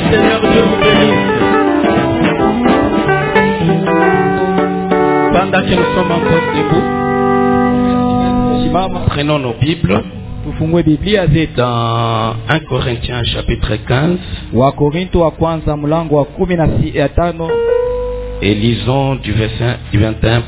Seigneur Dieu vous bénisse. Pendant que nous sommes encore debout, prenons nos Bibles. Tufungue Biblia zetu dans 1 Corinthiens chapitre 15. Wa Korinto wa kwanza mlango wa 15 et lisons du verset 21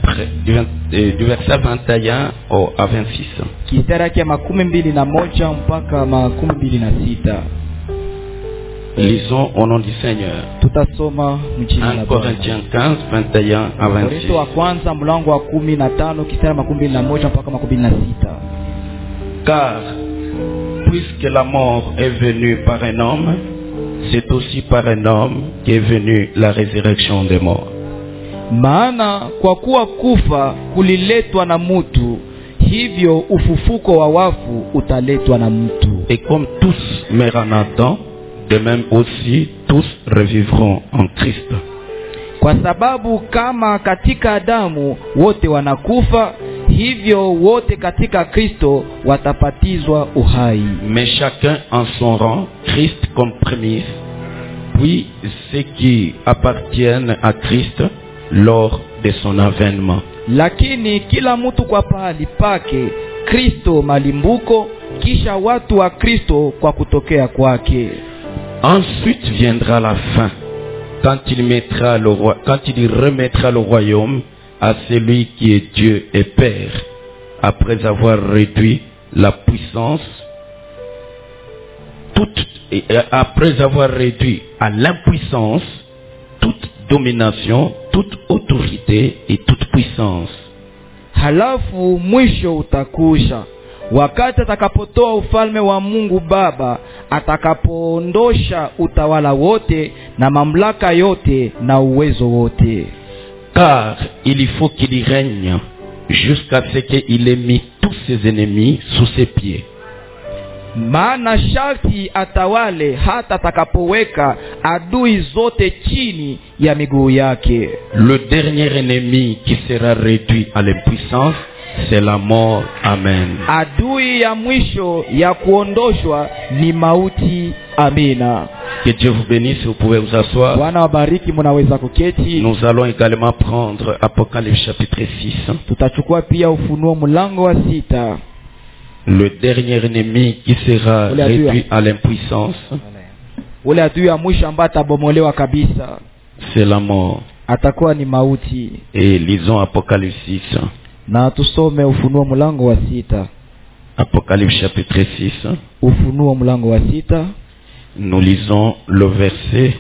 à 26. Kistara kia 21 mpaka 26. Lisons au nom du Seigneur. Tutasoma mjina la 1 Corinthiens 15, 21 à 26. Korinto wa kwanza mlango wa 15 kistara 21 mpaka 26. Car, puisque la mort est venue par un homme, c'est aussi par un homme qu'est venue la résurrection des morts. Maana kwa kuwa kufa kuliletwa na mtu, hivyo ufufuko wa wafu utaletwa na mtu. Et comme tous meurent en Adam, de même aussi tous revivront en Christ. Kwa sababu kama katika Adamu wote wanakufa, hivyo wote katika Kristo watapatizwa uhai. Mais chacun en son rang, Christ comme prémisse, puis ceux qui appartiennent à Christ lors de son avènement. Lakini kila mtu kwa pahali pake, Kristo malimbuko, kisha watu wa Kristo kwa kutokea kwake. Ensuite viendra la fin, quand il remettra le royaume à celui qui est Dieu et Père, après avoir réduit la puissance, après avoir réduit à l'impuissance toute domination, toute autorité et toute puissance. Halafu mwisho utakusha, wakati atakapotoa ufalme wa Mungu Baba, atakapoondosha utawala wote na mamlaka yote na uwezo wote. Car il faut qu'il règne jusqu'à ce qu'il ait mis tous ses ennemis sous ses pieds. Maana sharti atawale hata atakapoweka adui zote chini ya miguu yake. Le dernier ennemi qui sera réduit à l'impuissance, c'est la mort. Amen. Adui ya mwisho ya kuondoshwa ni mauti. Amina. Que Dieu vous bénisse, vous pouvez vous asseoir. Bwana wabariki, mnaweza kuketi. Nous allons également prendre Apocalypse chapitre 6. Tutachukua pia Ufunuo mlango wa 6. Le dernier ennemi qui sera réduit à l'impuissance, ule adui ya mwisho ambaye atabomolewa kabisa, c'est la mort. Atakuwa ni mauti. Et lisons Apocalypse 6. Na tusome Ufunuo mlango wa 6. Apocalypse chapitre 6. Ufunuo mlango wa 6. Nous lisons le verset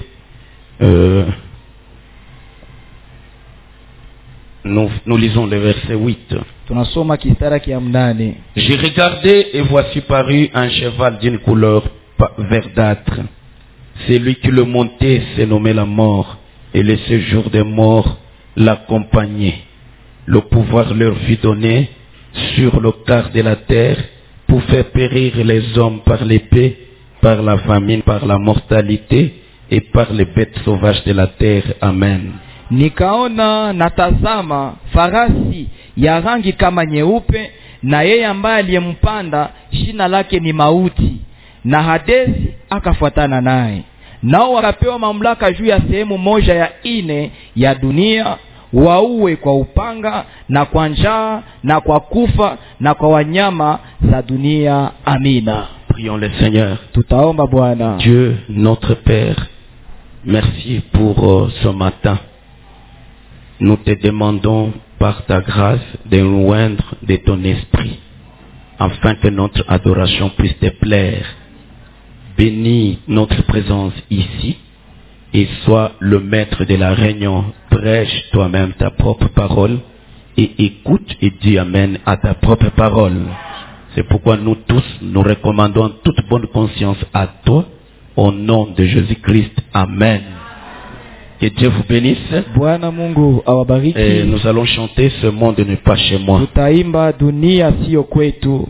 nous lisons le verset 8. Tunasoma kistara kia 8. J'ai regardé et voici paru un cheval d'une couleur verdâtre. Celui qui le montait s'est nommé la mort, et le séjour des morts l'accompagnait. Le pouvoir leur fut donné sur le quart de la terre pour faire périr les hommes par l'épée, par la famine, par la mortalité et par les bêtes sauvages de la terre. Amen. Nikaona natazama farasi ya rangi kama nyeupe, na yeye ambaye aliyempanda jina lake ni Mauti, na Hadesi akafuatana naye. Nao wakapewa mamlaka juu ya sehemu moja ya 4 ya dunia, waue kwa upanga na kwa njaa na kwa kufa na kwa wanyama za dunia. Amina. Prions le Seigneur. Tutaomba Bwana. Dieu notre Père, merci pour ce matin. Nous te demandons par ta grâce de nous oindre de ton esprit, afin que notre adoration puisse te plaire. Bénis notre présence ici et sois le maître de la réunion. Prêche toi-même ta propre parole et écoute et dis amen à ta propre parole. C'est pourquoi nous tous nous recommandons toute bonne conscience à toi, au nom de Jésus-Christ. Amen. Que Dieu vous bénisse. Bwana Mungu awabariki. Et nous allons chanter Ce monde n'est pas chez moi. Tutaimba Dunia sio kwetu.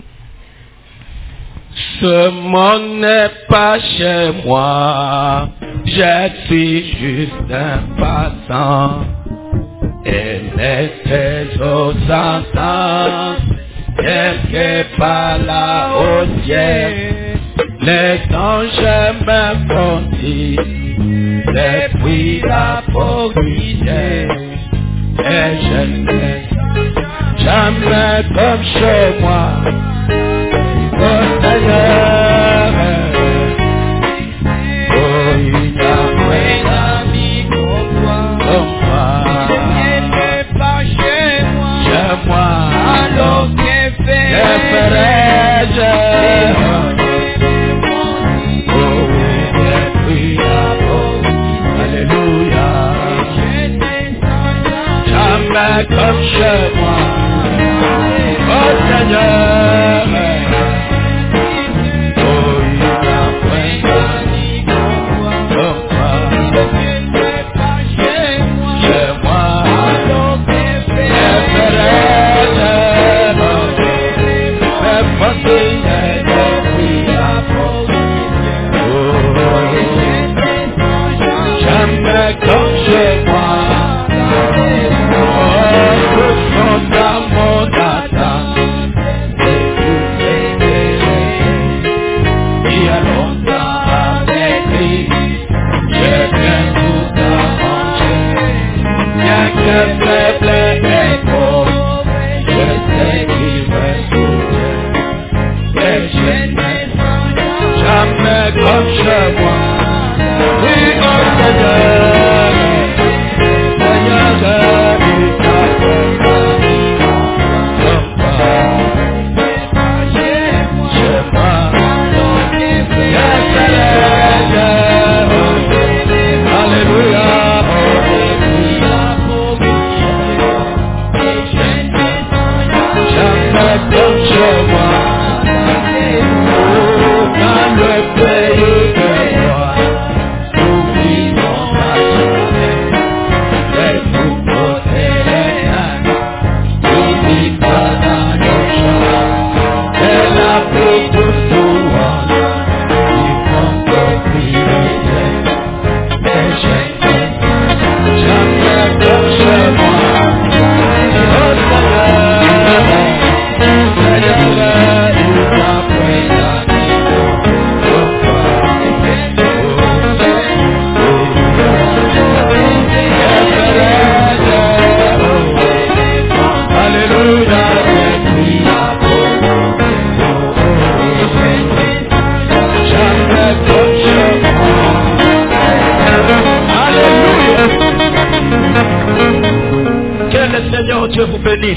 Ce monde n'est pas chez moi, je suis juste un passant. Et les trésors s'entendent quelque part là au ciel. Les anges me font dire depuis la portière. Et je n'ai jamais comme chez moi. Oh Seigneur, oh il n'y a point d'ami comme toi. Il n'est pas chez moi. Alors que ferais-je? Oh oui, alléluia. Jamais comme chez moi. Oh Seigneur, oh il n'y a point d'ami comme toi. Chez moi, jamais comme chez moi. Oh, tout son dans mon attente. Il y a longtemps avec lui, je viens tout arranger. Bien que faible et pauvre, je sais qu'il me soutient. Et je n'ai jamais comme chez moi. Oui, oh Seigneur, Seigneur, il t'a fait comme toi. Chez moi, alléluia. Jamais comme chez moi. Oh, dans le pays de moi, nous vivons à jamais. Et nous poser les mains, nous vivons dans nos champs. Et la pluie tout souvent, ils font propriété. Et jamais comme chez moi. Oh Seigneur, Seigneur, il t'a pris d'ami comme toi. Alléluia, depuis la pauvreté. Jamais comme chez moi. Alléluia. Que le Seigneur Dieu vous bénisse.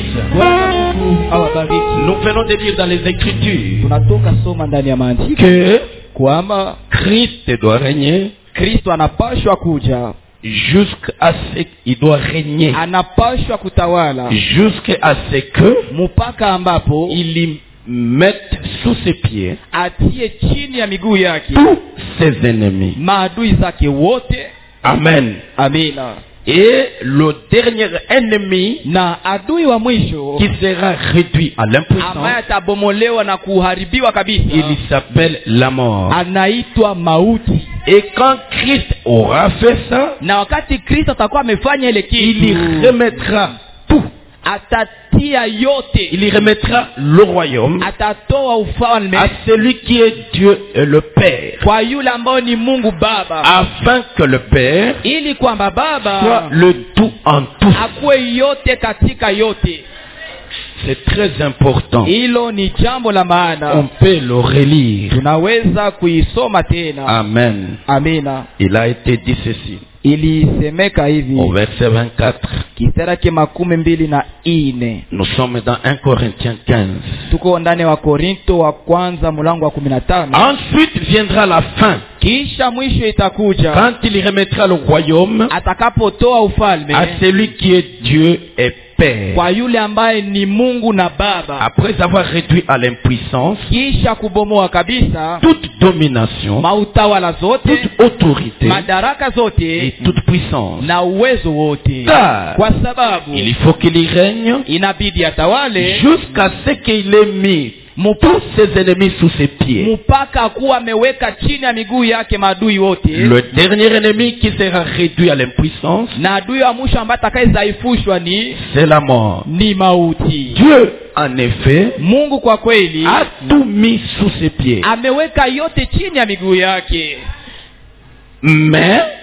Nous venons de lire dans les Écritures tunatoka soma ndani ya maandiko que kwamba Christ doit régner Kristo anapashwa kuja, jusqu'à ce qu'il doit régner anapashwa kutawala jusqu'à ce que mpaka ambapo il y mette sous ses pieds atie chini ya miguu yake tous ses ennemis. maadui zake wote. Amen. Amina. Et le dernier ennemi Na adui wa mwisho qui sera réduit à ambaye l'impuissance, atabomolewa na kuharibiwa kabisa, il s'appelle la mort. anaitwa mauti. Et quand Christ aura fait ça, Na wakati Kristo atakuwa amefanya ile il y kitu, remettra tout. atatia yote, Il y remettra le royaume atatoa ufalme à celui qui est Dieu et le Père, kwa yule ambao ni Mungu Baba, afin que le Père ili kwamba soit Baba le tout en tous. akuwe yote katika yote. C'est très important. Hilo ni jambo la On maana, peut le relire. tunaweza kuisoma tena. Amen. Amina. Il a été dit ceci Ilisemeka hivi au verset 24. kistari ke 24. Nous sommes dans 1 Corinthiens 15. Tuko ndani wa Korinto wa kwanza mlango wa 15. Ensuite viendra la fin, Kisha mwisho itakuja quand il remettra le royaume atakapotoa ufalme à celui qui est Dieu et Père. kwa yule ambaye ni Mungu na Baba. Après avoir réduit à l'impuissance Kisha kubomoa kabisa toute domination, mautawala zote, toute autorité madaraka et zote toute puissance. na uwezo wote, Car kwa sababu il faut qu'il y règne inabidi atawale jusqu'à ce qu'il ait mis tous ses ennemis sous ses pieds. mpaka kuwa ameweka chini ya miguu yake maadui wote. Le dernier ennemi qui sera réduit à l'impuissance, Na adui wa mwisho ambaye atakayezaifushwa c'est la mort. ni mauti. Dieu, en effet, Mungu kwa kweli a tout mis sous ses pieds. ameweka yote chini ya miguu yake, Mais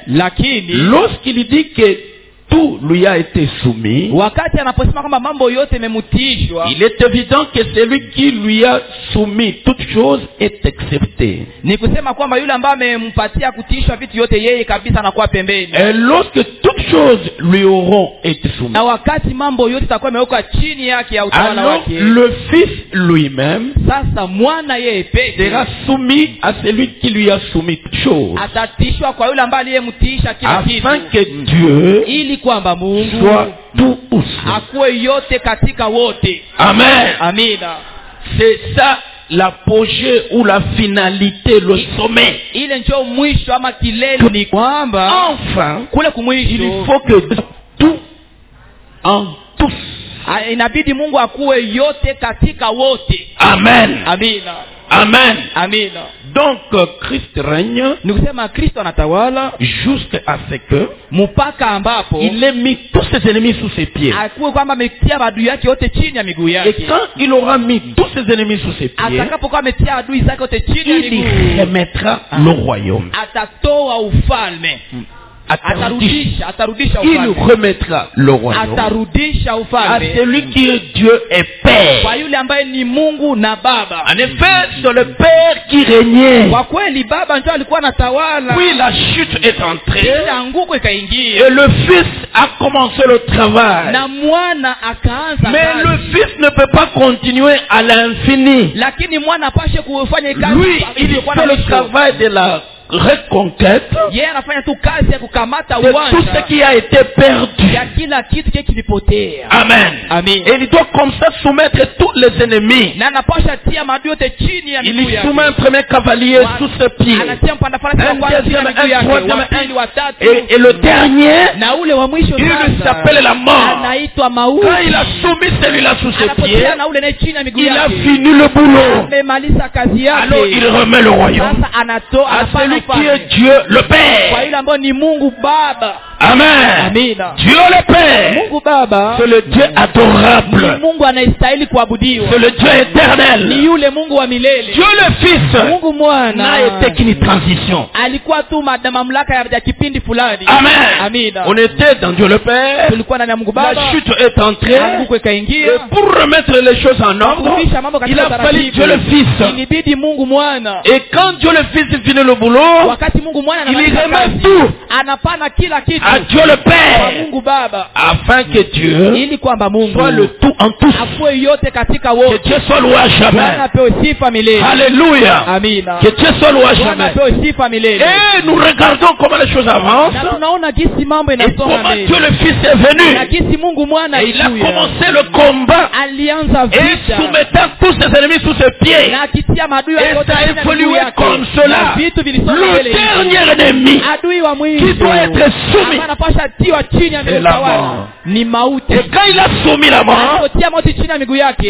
lakini lorsqu'il dit que tout lui a été soumis, wakati anaposema kwamba mambo yote imemutishwa, il est évident que celui qui lui a soumis toute chose est accepté. ni kusema kwamba yule ambaye amempatia kutiishwa vitu yote yeye kabisa anakuwa pembeni. Et lorsque toutes choses lui auront été soumises, Na wakati mambo yote itakuwa imewekwa chini yake ya utawala alors wake, le Fils lui-même sasa mwana yeye pekee sera soumis à celui qui lui a soumis toutes choses, atatishwa kwa yule ambaye aliyemtisha kila kitu, afin que Dieu ili kwamba Mungu soit tout aussi. akuwe yote katika wote. Amen. Amina. C'est ça l'apogée ou la finalité, le sommet. Ile ndio mwisho ama kilele, ni kwamba Enfin, kule il kumwisho faut que tout en tous. inabidi Mungu akuwe yote katika wote. Amen. Amina. Amen. Amina. Donc Christ règne Ni kusema Kristo anatawala jusqu'à ce que mpaka ambapo il ait mis tous ses ennemis sous ses pieds. akuwe kwamba ametia adui yake yote chini ya miguu Et yake. quand il aura mis tous ses ennemis sous ses pieds, Atakapokuwa ametia adui zake yote chini ya il y miguu, remettra le royaume. atatoa ufalme, atarudisha Il ufalme, remettra le royaume atarudisha à ufalme celui qui est Dieu et Père. kwa yule ambaye ni Mungu na Baba. En effet, c'est le Père qui régnait. Kwa kweli Baba ndio alikuwa anatawala, Puis la chute est entrée kisha anguko ikaingia et le Fils a commencé le travail. na mwana akaanza Mais kazi. le Fils ne peut pas continuer à l'infini. Lakini mwana apashe kufanya kazi. Lui, il fait le travail de la reconquête Yeye anafanya tu kazi ya kukamata de tout ce uwanja qui a été perdu. ya kila kitu kile kilipotea. Amen. Amen. Et il doit comme ça soumettre tous les ennemis. Na anapasha tia maadui yote chini ya Il miguu y yake. soumet un premier cavalier sous ses pieds. Anatia mpanda farasi wa Un kwanza chini ya deuxième, miguu un yake, troisième, wa pili, wa tatu, et le dernier, na ule wa mwisho il sasa s'appelle la mort. anaitwa mauti. Quand il a soumis celui-là sous ses pieds, Anapotia na ule naye chini ya miguu il a yake, fini le boulot. amemaliza kazi Alors il yake. remet le royaume Sasa anatoa à anafanya celui qui ufalme est Dieu le kwa Père. yule ambaye ni Mungu Baba. Amen. Amina. Dieu le Père, Mungu Baba c'est le Dieu ni adorable. Mungu anayestahili kuabudiwa, C'est le Dieu ni éternel. yule Mungu wa milele. Dieu le Fils Mungu n'a mwana été qu'une transition. alikuwa tu mamlaka ya kipindi fulani. Amen. Amina. On était dans Dieu le Père. Tulikuwa ndani ya Mungu La Baba, chute est entrée. anguko Et ikaingia. pour remettre les choses en ordre, Kurudisha mambo il katika a fallu taratibu, Dieu le Fils. ilibidi Mungu mwana. Et quand Dieu le Fils finit le boulot, Wakati Mungu mwana il anamaliza remet kazi, tout anapana kila kitu à Dieu le kwa Père, Mungu Baba, afin que Dieu ili kwamba Mungu soit le tout en tous. akuwe yote katika Que wote. Dieu soit loué à Bwana jamais. apewe sifa milele. Alléluia. Amina. Que Dieu soit loué à Bwana jamais. apewe sifa milele. Et nous regardons comment les choses avancent Na tunaona jinsi mambo et inasonga comment mbele. Dieu le Fils est Na venu. jinsi Mungu mwana Et il a alikuja. commencé le combat Alianza et vita soumettant tous ses ennemis sous ses pieds. na akitia maadui Et wake wote ça a chini ya miguu évolué yake. comme cela. Na vitu vilisonga Le mbele. dernier ennemi Adui wa mwisho qui doit être soumis. ambaye anapasha tiwa chini ya C'est miguu la tawala mort. ni mauti. Et quand il a soumis la mort, Anapotia mauti chini ya miguu yake,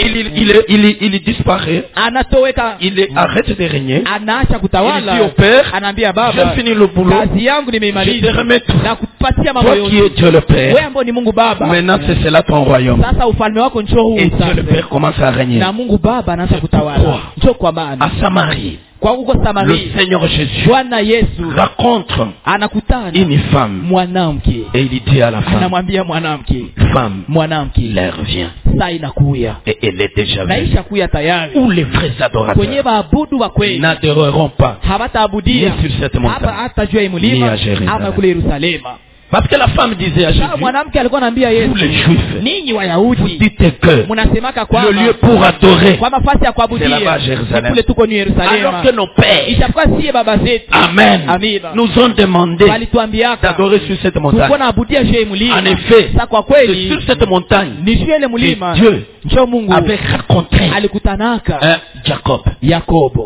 il disparaît. anatoweka, Il arrête de régner. anaacha Il dit kutawala. au Père, Anaambia Baba, j'ai fini le boulot. kazi yangu Je te nimeimaliza remets tout. na kupatia mambo Toi qui es yote. Dieu le Wewe Père, ambao ni Mungu Baba, maintenant c'est cela ton royaume. sasa ufalme wako njoo huu Et Dieu le sasa. Père commence à régner. Na Mungu Baba anaanza C'est kutawala. pourquoi Njoo kwa maana à Samarie, kwa huko le Samaria, Seigneur Jésus Bwana Yesu rencontre anakutana une femme mwanamke, et il dit à la femme, anamwambia mwanamke, femme, l'heure vient. saa inakuya Et elle est déjà na venue. ishakuya tayari, Où les vrais kwenye adorateurs waabudu wa kweli n'adoreront pas hawataabudia ni sur cette montagne, hapa hata juu ya hii ni mlima à Jérusalem. ama kule Yerusalema. Parce que la femme disait à Jésus, Sasa mwanamke alikuwa anaambia vous Yesu, les Juifs, ninyi vous Wayahudi dites que mnasemaka le kwamba lieu pour adorer, kwa nafasi ya c'est là-bas kuabudia à Jérusalem. ni kule tuko ni Alors Yerusalema, que nos pères, ishakuwa sie baba zetu Amen, Amina. nous ont demandé walituambiaka d'adorer sur cette montagne. tulikuwa naabudia juu ya hii mlima. En effet, Sasa kwa c'est kweli sur cette montagne ni juu ya ile mlima que Dieu njoo Mungu avait rencontré alikutanaka Jacob. Yakobo,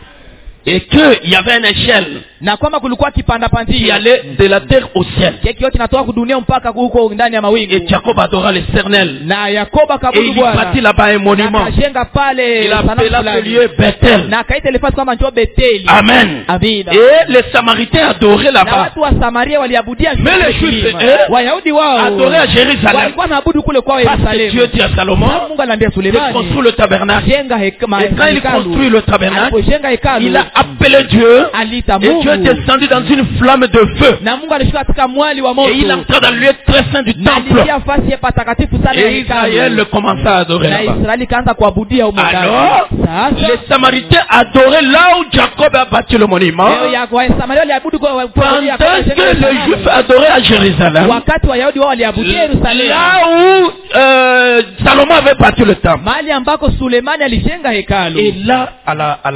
Et qu'il y avait une échelle na kwamba kulikuwa kipanda qui pandia allait de la terre au ciel. keki yote inatoka kudunia mpaka huko ndani ya Et mawingu. Jacob adora l'Éternel. Na Yakobo Et akabudu il Bwana bâtit là-bas un na monument. akajenga pale Il sanamu appela ce fulani. lieu Bethel. Na akaita ile fasi kama njoo Beteli. Amen. Amina. Et les Samaritains adoraient Na là-bas. watu wa Samaria waliabudia juu Mais ya les Juifs, mlima. Wayahudi wao adoraient à Jérusalem. walikuwa naabudu kule kwao Parce que Yerusalemu. Dieu dit à Salomon, Mungu aliambia de Sulemani, construire le tabernacle. jenga Et quand il construit le tabernacle, alipojenga hekalu il a appelé Dieu. aliita Et Dieu est Mungu descendu dans une flamme de feu. na Mungu alishuka katika mwali wa moto Et il entra dans le lieu très saint du na temple. aliingia fasi ya patakatifu sana ya Et Israël hekalu commença à adorer na là-bas. Israeli kaanza kuabudia huko ndani. Alors, Sasa les Samaritains adoraient là où Jacob a bâti le monument. leo ya Samaria waliabudu kwa Pendant que les Juifs adoraient à Jérusalem. wakati Wayahudi wao waliabudia Yerusalemu, Là où Salomon avait bâti le temple. mahali ambako Sulemani alijenga hekalu. Et là, à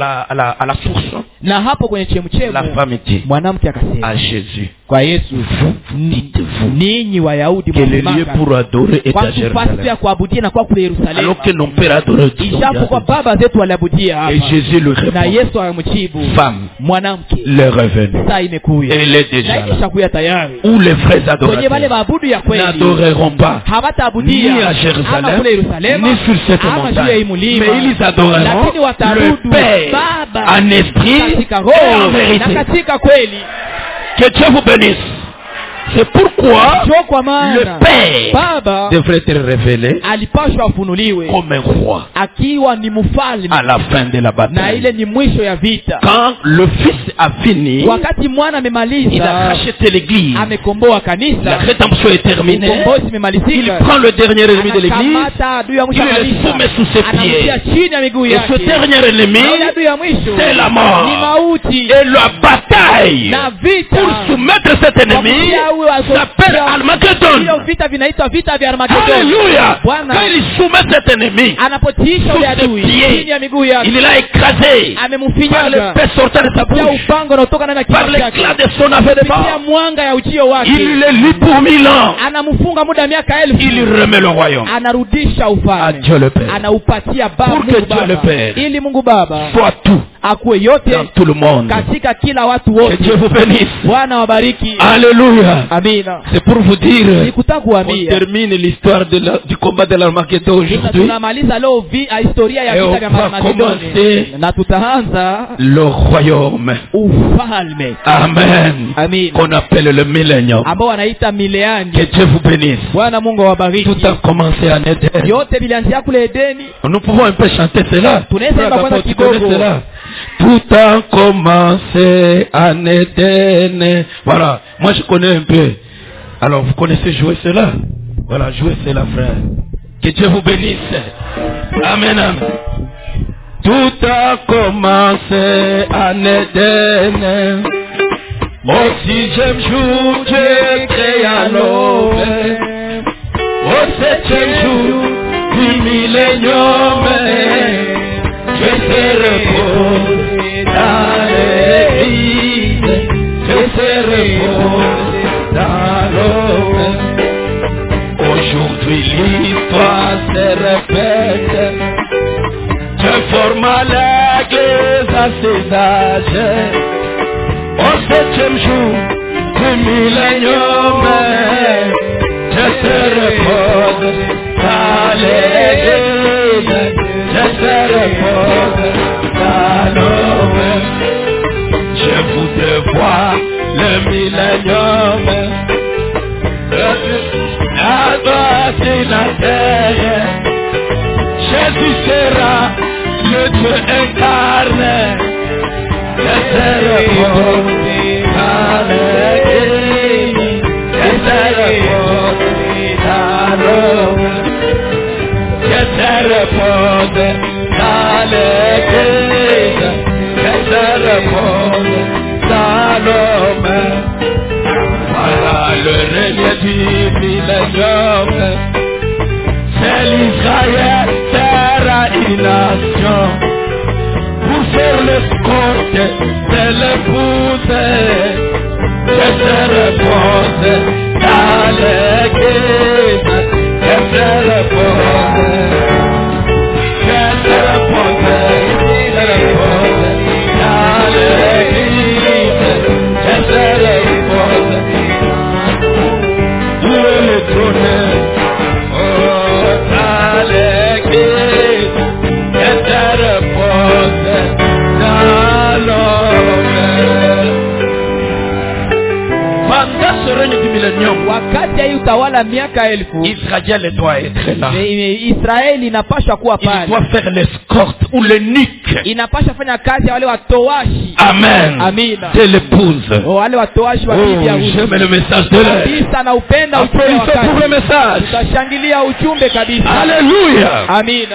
la source, Na hapo kwenye la chemchemu femme dit mwanamke akasema à Jésus, kwa Yesu, dites-vous ninyi Wayahudi que le lieu pour adorer est à fasi ya Jérusalem, kuabudia na kwa kule Yerusalemu, alors que nos pères adoraient Dieu. ijapokuwa baba zetu waliabudia hapa. Et Jésus lui Na répond, Yesu akamjibu, femme, mwanamke, l'heure est venue. saa imekuja Elle est déjà na là. ikishakuya tayari. Où les vrais Kwenye wale adorateurs waabudu ya kweli n'adoreront pas hawataabudia ni à ama Jérusalem, kule Yerusalemu ni sur cette ama juu ya montagne, hii mulima, mais ils adoreront lakini le wataabudu Père Baba en esprit katika et en roho na vérité. katika kweli. Que Dieu vous bénisse. C'est pourquoi Njoo kwa le maana Père Baba devrait être révélé alipashwa afunuliwe comme un roi akiwa ni mfalme, à la fin de la na bataille. ile ni mwisho ya vita. Quand le Fils a fini, Wakati mwana il a amemaliza, racheté l'église. amekomboa La kanisa, rédemption est terminée. ukombozi Il umemalizika, prend le dernier ennemi de l'église. anakamata adui ya mwisho Il wa le kanisa, soumet sous ses anamtia pieds. chini ya miguu Et ce yake. dernier ennemi, Na yule adui ya mwisho c'est la mort. ni mauti, Et la bataille na vita pour soumettre cet ennemi s'appelle Armageddon. hiyo vita vinaitwa vita vya Armageddon. Alléluia. Bwana Quand il soumet cet ennemi, anapotiisha yule sous ses adui pieds, chini ya miguu yake, il l'a écrasé par amemfinyaga l'épée sortant de sa kupitia bouche, upanga unaotoka ndani ya par kinywa chake, l'éclat de son avènement. kupitia mwanga ya ujio Il wake, le lit pour 1000 ans. anamfunga muda wa miaka Il 1000, remet le royaume anarudisha à ufalme, Dieu le Père. anaupatia Baba, Pour que Mungu Dieu Baba, le Père ili Mungu Baba soit tout akuwe yote dans tout le monde. katika kila watu Que wote. Dieu vous bénisse. Bwana wabariki. Alléluia. Amina. C'est pour vous dire, Nikutaka on kuambia termine l'histoire du combat de l'Armageddon aujourd'hui. tunamaliza leo historia ya Et vita on vya va Armageddon, commencer na tutaanza le royaume. ufalme, Amen. Amen, Qu'on appelle le millénium. ambao wanaita mileani. Que Dieu vous bénisse. Bwana Mungu awabariki. Tout a commencé en Éden. Yote vilianzia kule Edeni. Nous pouvons un peu chanter cela. Tunaweza imba kwanza Tu connais kidogo. cela. Tout a commencé en Éden. Voilà. Moi, je connais un peu. Alors, vous connaissez jouer cela? Voilà, jouez cela, frère. Que Dieu vous bénisse. Amen, amen. Tout a commencé en Éden. Au 6e jour, Dieu créa l'homme. Au 7e jour du millénium, Dieu se repose dans l'église. Dieu se repose dans l'homme. Aujourd'hui l'histoire se répète. Dieu forma l'église à ses âges. Au 7e jour du millénium, Dieu se repose dans l'église. Dieu se repose dans l'homme. Je voudrais voir le millénium. La gloire sur la terre. Jésus sera le Dieu incarné. Je se repose dans l'église. Je se repose dans l'homme. Je se repose dans l'église. Je se repose dans l'homme. Voilà le règne du millénium. C'est l'Israël, sera une nation. Pour faire l'escorte de l'épouse, je se repose dans l'église. Je se repose. Je ce règne du millénium, wakati ya utawala miaka 1000, Israël doit être là. Israeli inapaswa kuwa Il pale. doit faire l'escorte ou le nuque. Inapaswa fanya kazi ya wale watoashi. Amen. Amina. De l'épouse. Wale watoashi wa bibi harusi. J'aime le message de l'air. Kabisa na upenda ujumbe Applaudissez wakati. pour le message. Tutashangilia ujumbe kabisa. Alléluia. Amina.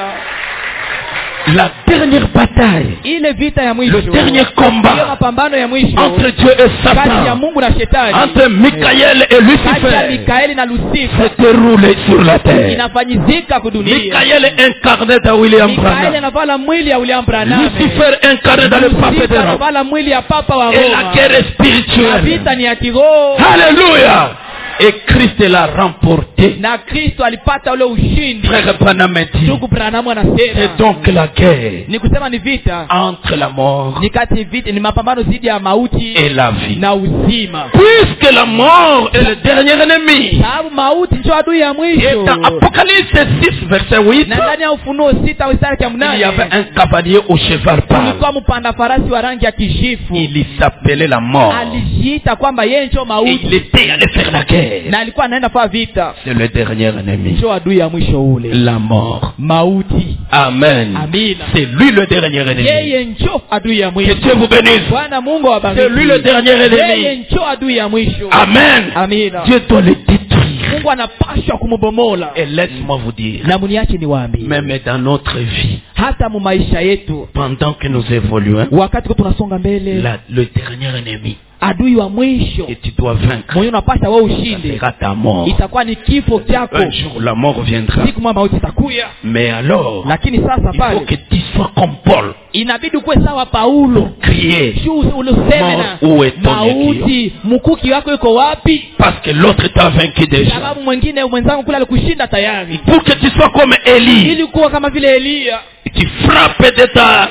La dernière bataille, Ile vita ya mwisho. le dernier Ile combat mapambano ya mwisho. entre Dieu et Kati ya Satan, Mungu na Shetani. entre Michael et Kati ya Lucifer, Mikaeli na Lucifer. s'est déroulé sur la terre. Inafanyizika kudunia. Michael incarné dans William Mikaeli Branham. anavala mwili ya William Branham. Lucifer incarné dans le pape de Lucifer Rome. anavala mwili ya papa wa Et la Roma. guerre est Na spirituelle. vita ni ya kiroho. Alléluia. Et Christ l'a remporté. Na Kristo alipata ule ushindi. Frère Branham dit, Ndugu Branham anasema c'est donc la guerre ni kusema ni vita entre la mort ni kati vita ni mapambano dhidi ya mauti et la vie. na uzima. Puisque la mort est le dernier ennemi. Sababu mauti ndio adui ya Et mwisho. dans Apocalypse 6 verset 8, Na ndani ya Ufunuo 6 mstari wa il y avait 8 un cavalier au cheval pâle. kulikuwa mpanda farasi wa rangi ya kijivu. Il s'appelait la mort. Alijiita kwamba yeye ndio Et il mauti était allé faire la guerre. na alikuwa anaenda kwa vita. C'est le dernier ennemi. Ndio adui ya mwisho ule. La mort. Mauti. Amen. Amina. C'est lui le dernier ennemi. Yeye ndio adui ya Que mwisho. Dieu vous bénisse. Bwana Mungu awabariki. C'est lui le dernier Yeye ennemi. ndio adui ya mwisho. Amen. Amina. Dieu doit le détruire. Mungu anapaswa kumubomola. Et laisse-moi vous dire, Na muniache niwaambie, même dans notre vie, hata mu maisha yetu pendant que nous évoluons, wakati tunasonga mbele, le dernier ennemi adui wa mwisho que tu dois vaincre, mwenye unapaswa wewe ça ushinde sera ta mort. itakuwa ni kifo chako. Un jour la mort viendra. Siku moja mauti itakuya. Mais alors, Lakini sasa il faut pale que tu sois comme Paul, inabidi kuwe sawa Paulo. crier, Juu uluseme na mort, où est ton mauti, mkuki wako yuko wapi? parce que l'autre t'a vaincu déjà. Sababu mwenzangu kule alikushinda tayari. Pour que tu sois comme Élie, Ili kuwa kama vile Elia, tu frappes de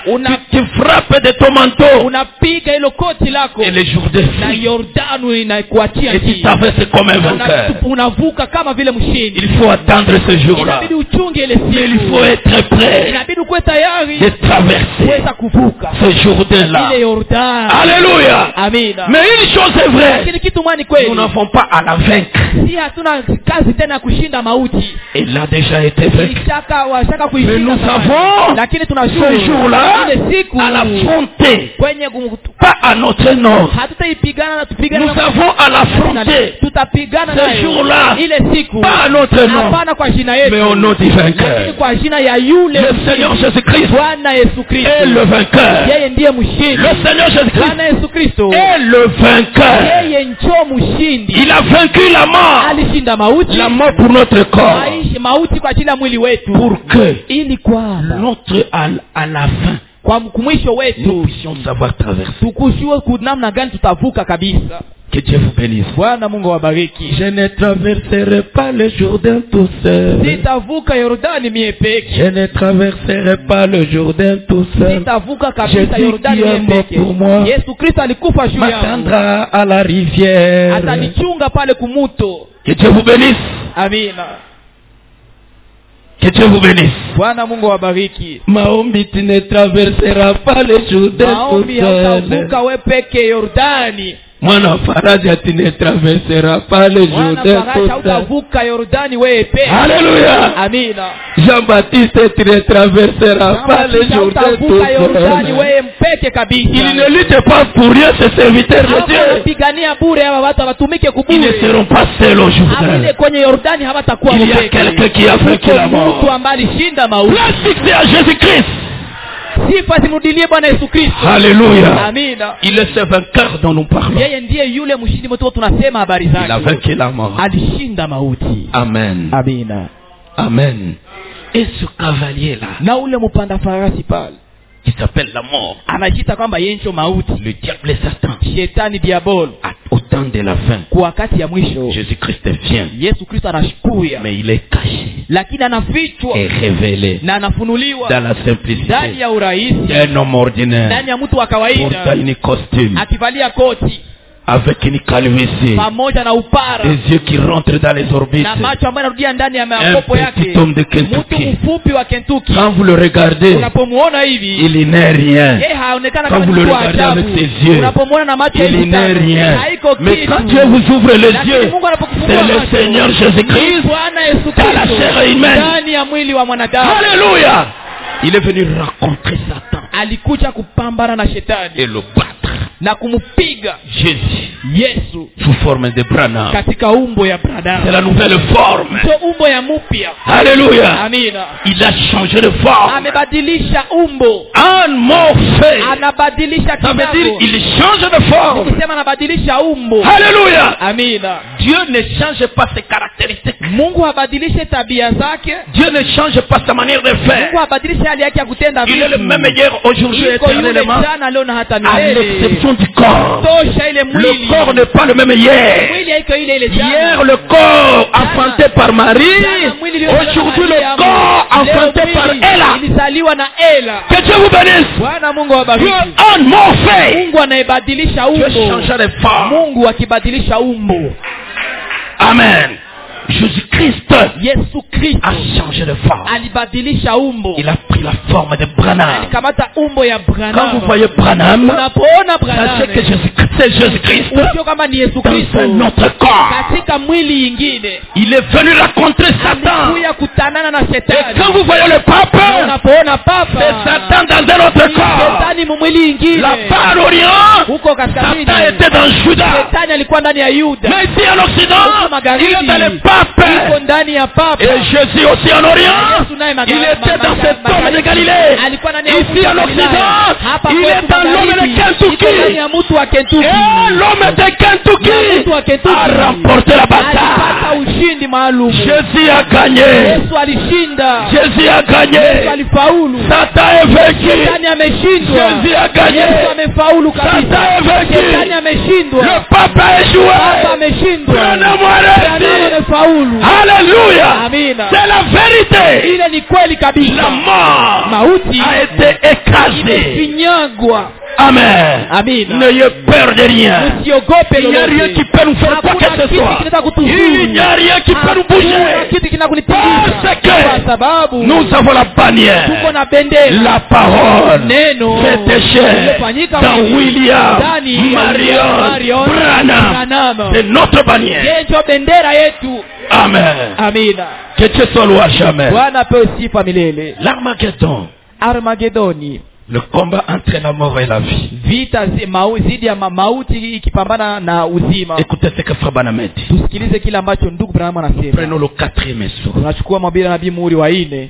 tu frappes de ton manteau unapiga hilo koti lako et les jours de na vie, Yordani inakuachia et tu njia. t'avances comme un vainqueur. Unavuka kama vile mshindi. Il faut attendre ce jour-là. Inabidi uchunge ile Mais il siku. faut être prêt Inabidi ukuwe tayari de traverser kuweza kuvuka ce Jourdain-là. ile Yordani. Alléluia. Amina. Mais une chose est vraie, Lakini kitu mwani nous kweli, n'avons pas à la vaincre. si hatuna kazi tena kushinda mauti. Elle a déjà été vaincue. Washaka Mais kuishinda. nous zamani. avons Lakini tunajua ce jour-là ile siku à l'affronter, kwenye pas à notre nom. hatutaipigana na tupigane Nous na avons à l'affronter, tutapigana ce nayo jour-là, ile siku, pas à notre nom, hapana kwa jina yetu, mais au nom du lakini vainqueur. kwa jina ya yule Le Seigneur Jésus-Christ Bwana Yesu Kristo. est le vainqueur. Yeye ndiye mshindi. Le Seigneur Jésus-Christ Bwana Yesu Kristo est le vainqueur. yeye ndio mshindi. Il a vaincu la mort. Alishinda mauti, La mort pour notre corps. mauti kwa ajili ya mwili wetu, Pour que ili kwamba notre à la fin, kwa mwisho nous wetu puissions savoir traverser. tukujue namna gani tutavuka kabisa. Que Dieu vous bénisse. Bwana Mungu awabariki. Je ne traverserai pas le Jourdain tout seul. Sitavuka Yordani mie peke. Je ne traverserai pas le Jourdain tout seul. Sitavuka kabisa Jésus Yordani qui est mie mort peke. pour moi Yesu Kristo alikufa juu yangu. m'attendra à la rivière. Atanichunga pale kumuto. Que Dieu vous bénisse. Amina. Que Dieu vous bénisse. Bwana Mungu awabariki. Maombi, tu ne traverseras pas le Jourdain tout Maombi seul. hatavuka we peke Yordani. Mwana faraja, tu ne traverseras pas le Mwana Jourdain faraja tout seul. hutavuka Yordani we peke. Alléluia. Amina. Jean-Baptiste, tu ne traverseras pas le Jean-Baptiste Jourdain tout hutavuka Yordani seul. we mpeke kabisa. Ils ne luttent pas pour rien, ces serviteurs de Hawa Dieu. wanapigania bure, hawa watu hawatumike Ils kubure. ne seront pas seuls au Amile Jourdain. kwenye Yordani hawatakuwa Il y a mpeke. quelqu'un qui a vaincu la Mtu mort. ambaye alishinda mauti. Classique à Jésus-Christ. Sifa zimudilie Bwana Yesu Kristo. Alléluia. Amina. Il est ce vainqueur dont nous parlons. Yeye ndiye yule mshindi mtu tunasema habari Il a zake. vaincu la mort. Alishinda mauti. Amen. Amina. Amen. Et ce cavalier-là, Na ule mpanda farasi pale qui s'appelle la mort, anajiita kwamba yeye ndio mauti. le diable et Satan, Shetani diabolo. au temps de la fin, Kwa wakati ya mwisho Jésus-Christ vient, Yesu Kristo anashukuya, mais il est caché lakini anafichwa et révélé na anafunuliwa dans la simplicité ndani ya urahisi, d'un homme ordinaire, ndani ya mtu wa portant kawaida une costume. akivalia koti. avec une calvitie, pamoja na upara, des yeux qui rentrent dans les orbites, na macho ambayo yanarudia ndani ya un makopo yake, petit homme de mtu Kentucky. mfupi wa Kentucky. Quand vous le regardez, Unapomuona hivi, il n'est rien. yeye haonekana Quand kama vous le mtu wa regardez ajabu. avec ses yeux, Unapomuona na macho il n'est rien. haiko Mais kitu. quand Dieu vous ouvre les Lakini yeux, Mungu anapokufungua c'est le macho, Seigneur Jésus-Christ Bwana Yesu dans la Kristo chair humaine. ndani ya mwili wa mwanadamu. Alléluia. Il est venu rencontrer Satan Alikuja kupambana na shetani et le battre. na kumupiga Jésus, Yesu sous forme de Branham. katika umbo ya C'est Branham. la nouvelle forme. Ndio umbo ya mupya. Alléluia. Amina. Il a changé de forme. Amebadilisha umbo. Anamorphé. Anabadilisha Ça veut dire kidogo. il change de forme. Nikisema anabadilisha umbo. Alléluia. Amina. Dieu ne change pas ses caractéristiques. Mungu habadilishe tabia zake. Dieu ne change pas sa manière de Mungu faire. habadilishe hali yake ya kutenda Il est le vitu. même hier, aujourd'hui et Iko yule éternellement. jana leo na hata À milele. l'exception du corps. Tosha ile Le mwili. corps n'est pas le même hier. Mwili haiko ile ile jana. Hier, le corps enfanté par Marie. Aujourd'hui, le corps enfanté par Ella. Ilizaliwa na Ela. Que Dieu vous bénisse. Bwana Mungu Dieu awabariki. anamorphé. Mungu anaibadilisha Dieu umbo. change de forme. Mungu akibadilisha umbo. Amen. Jésus-Christ Yesu Kristo a changé de forme. alibadilisha umbo. Il a pris la forme de Branham. Alikamata umbo ya Quand vous Branham. voyez Branham, Unapoona Branham, sachez que c'est Jésus-Christ usio kama ni Yesu dans Kristo un autre corps. katika mwili ingine. Il est venu rencontrer Satan. Alikuja kutanana na Et shetani. quand vous voyez le pape, Unapoona papa, c'est Satan dans un autre ni corps. shetani mwili ingine. Là-bas à l'Orient, Huko kaskazini Satan était dans Juda. shetani alikuwa ndani ya Yuda. Mais ici en Occident, il est dans le Iko pape. ndani ya papa. Et Jésus aussi en Orient, Yesu naye il était dans cette tombe de Galilée. alikuwa ndani ya Ici en Occident, il est dans l'homme de ndani Kentucky. ya mtu wa Kentucky. Et l'homme de Na Kentucky mtu wa Kentucky a remporté la alipata bataille. ushindi maalum. Jésus a gagné. Yesu alishinda. Jésus a Yesu gagné. alifaulu. Satan est vaincu. Shetani ameshindwa. Jésus a gagné. Yesu amefaulu Satan kabisa. est vaincu. Shetani ameshindwa. Le pape a échoué. Papa ameshindwa. Branham a Branham réussi. amefaulu. Alléluia. Amina. C'est la vérité. Ile ni kweli kabisa. La mort Mauti a été écrasée. imefinyagwa. Amen. Amina. N'ayez peur de rien. Usiogope Il n'y a rien lolote. qui peut nous faire quoi que Hakuna ce kitu soit. kinaweza kutuzuru. Il n'y a rien qui peut nous Hakuna bouger. kitu kinakunipinga. Parce que Kwa sababu nous avons la bannière. tuko na bendera. La parole Neno fait chair iliyofanyika dans mwili. William Ndani ya Marion Branham. Branham. C'est notre bannière. Yeye ndio bendera yetu. Amen. Amina. Que Dieu soit loué à jamais. Bwana apewe sifa milele. L'Armageddon, Armagedoni, le combat entre la mort et la vie. vita zidi ya mauti ikipambana na uzima. Écoutez ce que Frère Branham dit. Tusikilize kile ambacho ndugu Branham anasema. Prenons le 4e essor. Tunachukua mabira nabii muhuri wa 4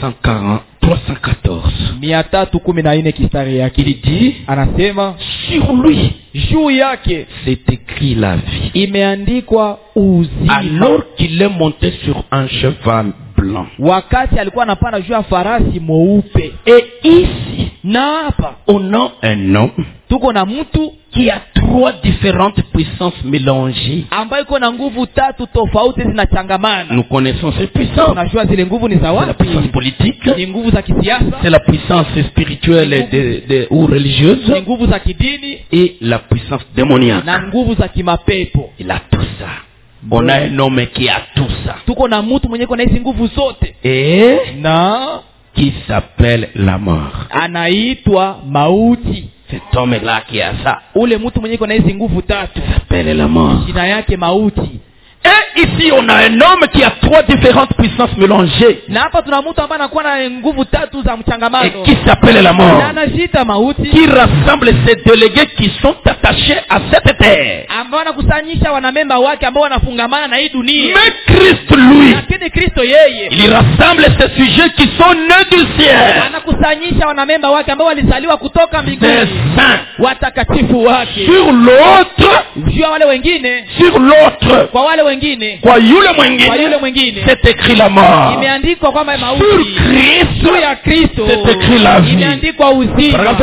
314. 314 kistari yake. Il dit, Anasema sur lui, juu yake c'est écrit la vie. imeandikwa uzima. Alors qu'il est monté sur un cheval blanc. Wakati alikuwa anapanda juu ya farasi mweupe. Et ici, Na hapa on a un homme tuko na mtu qui a 3 différentes puissances mélangées. ambaye iko na nguvu 3 tofauti zinachangamana. Nous connaissons ces puissances. Unajua zile nguvu ni za C'est la wapi? puissance politique, Ni nguvu za kisiasa, c'est la puissance spirituelle ou ni religieuse, nguvu za kidini et la puissance démoniaque. na nguvu za kimapepo. Il a tout ça. On a un homme qui a tout ça. Tuko na mtu mwenye kuna hizi nguvu zote Et na qui s'appelle la mort. anaitwa mauti. Cet homme-là qui a ça Ule mtu mwenye kuna hizi nguvu 3 s'appelle la mort. jina yake mauti. Et ici, on a un homme qui a 3 différentes puissances mélangées. Na hapa tuna mtu ambaye anakuwa na nguvu 3 za Et mchangamano. qui s'appelle la mort. Na anajiita mauti. Qui rassemble ces délégués qui sont attachés à cette terre. Ambao anakusanyisha wanamemba wake ambao wanafungamana na hii dunia. Mais Christ, lui, Lakini Kristo yeye il rassemble ces sujets qui sont nés du ciel. anakusanyisha wanamemba wake ambao walizaliwa kutoka Des mbinguni, saints. watakatifu wake. Sur l'autre, Juu ya wale wengine, sur l'autre, kwa wale wengine, kwa yule kwa mwingine yule mwingine c'est écrit la mort. imeandikwa kwamba Sur mauti. Christ Juu ya Kristo c'est écrit la vie. imeandikwa uzima. Paragraphe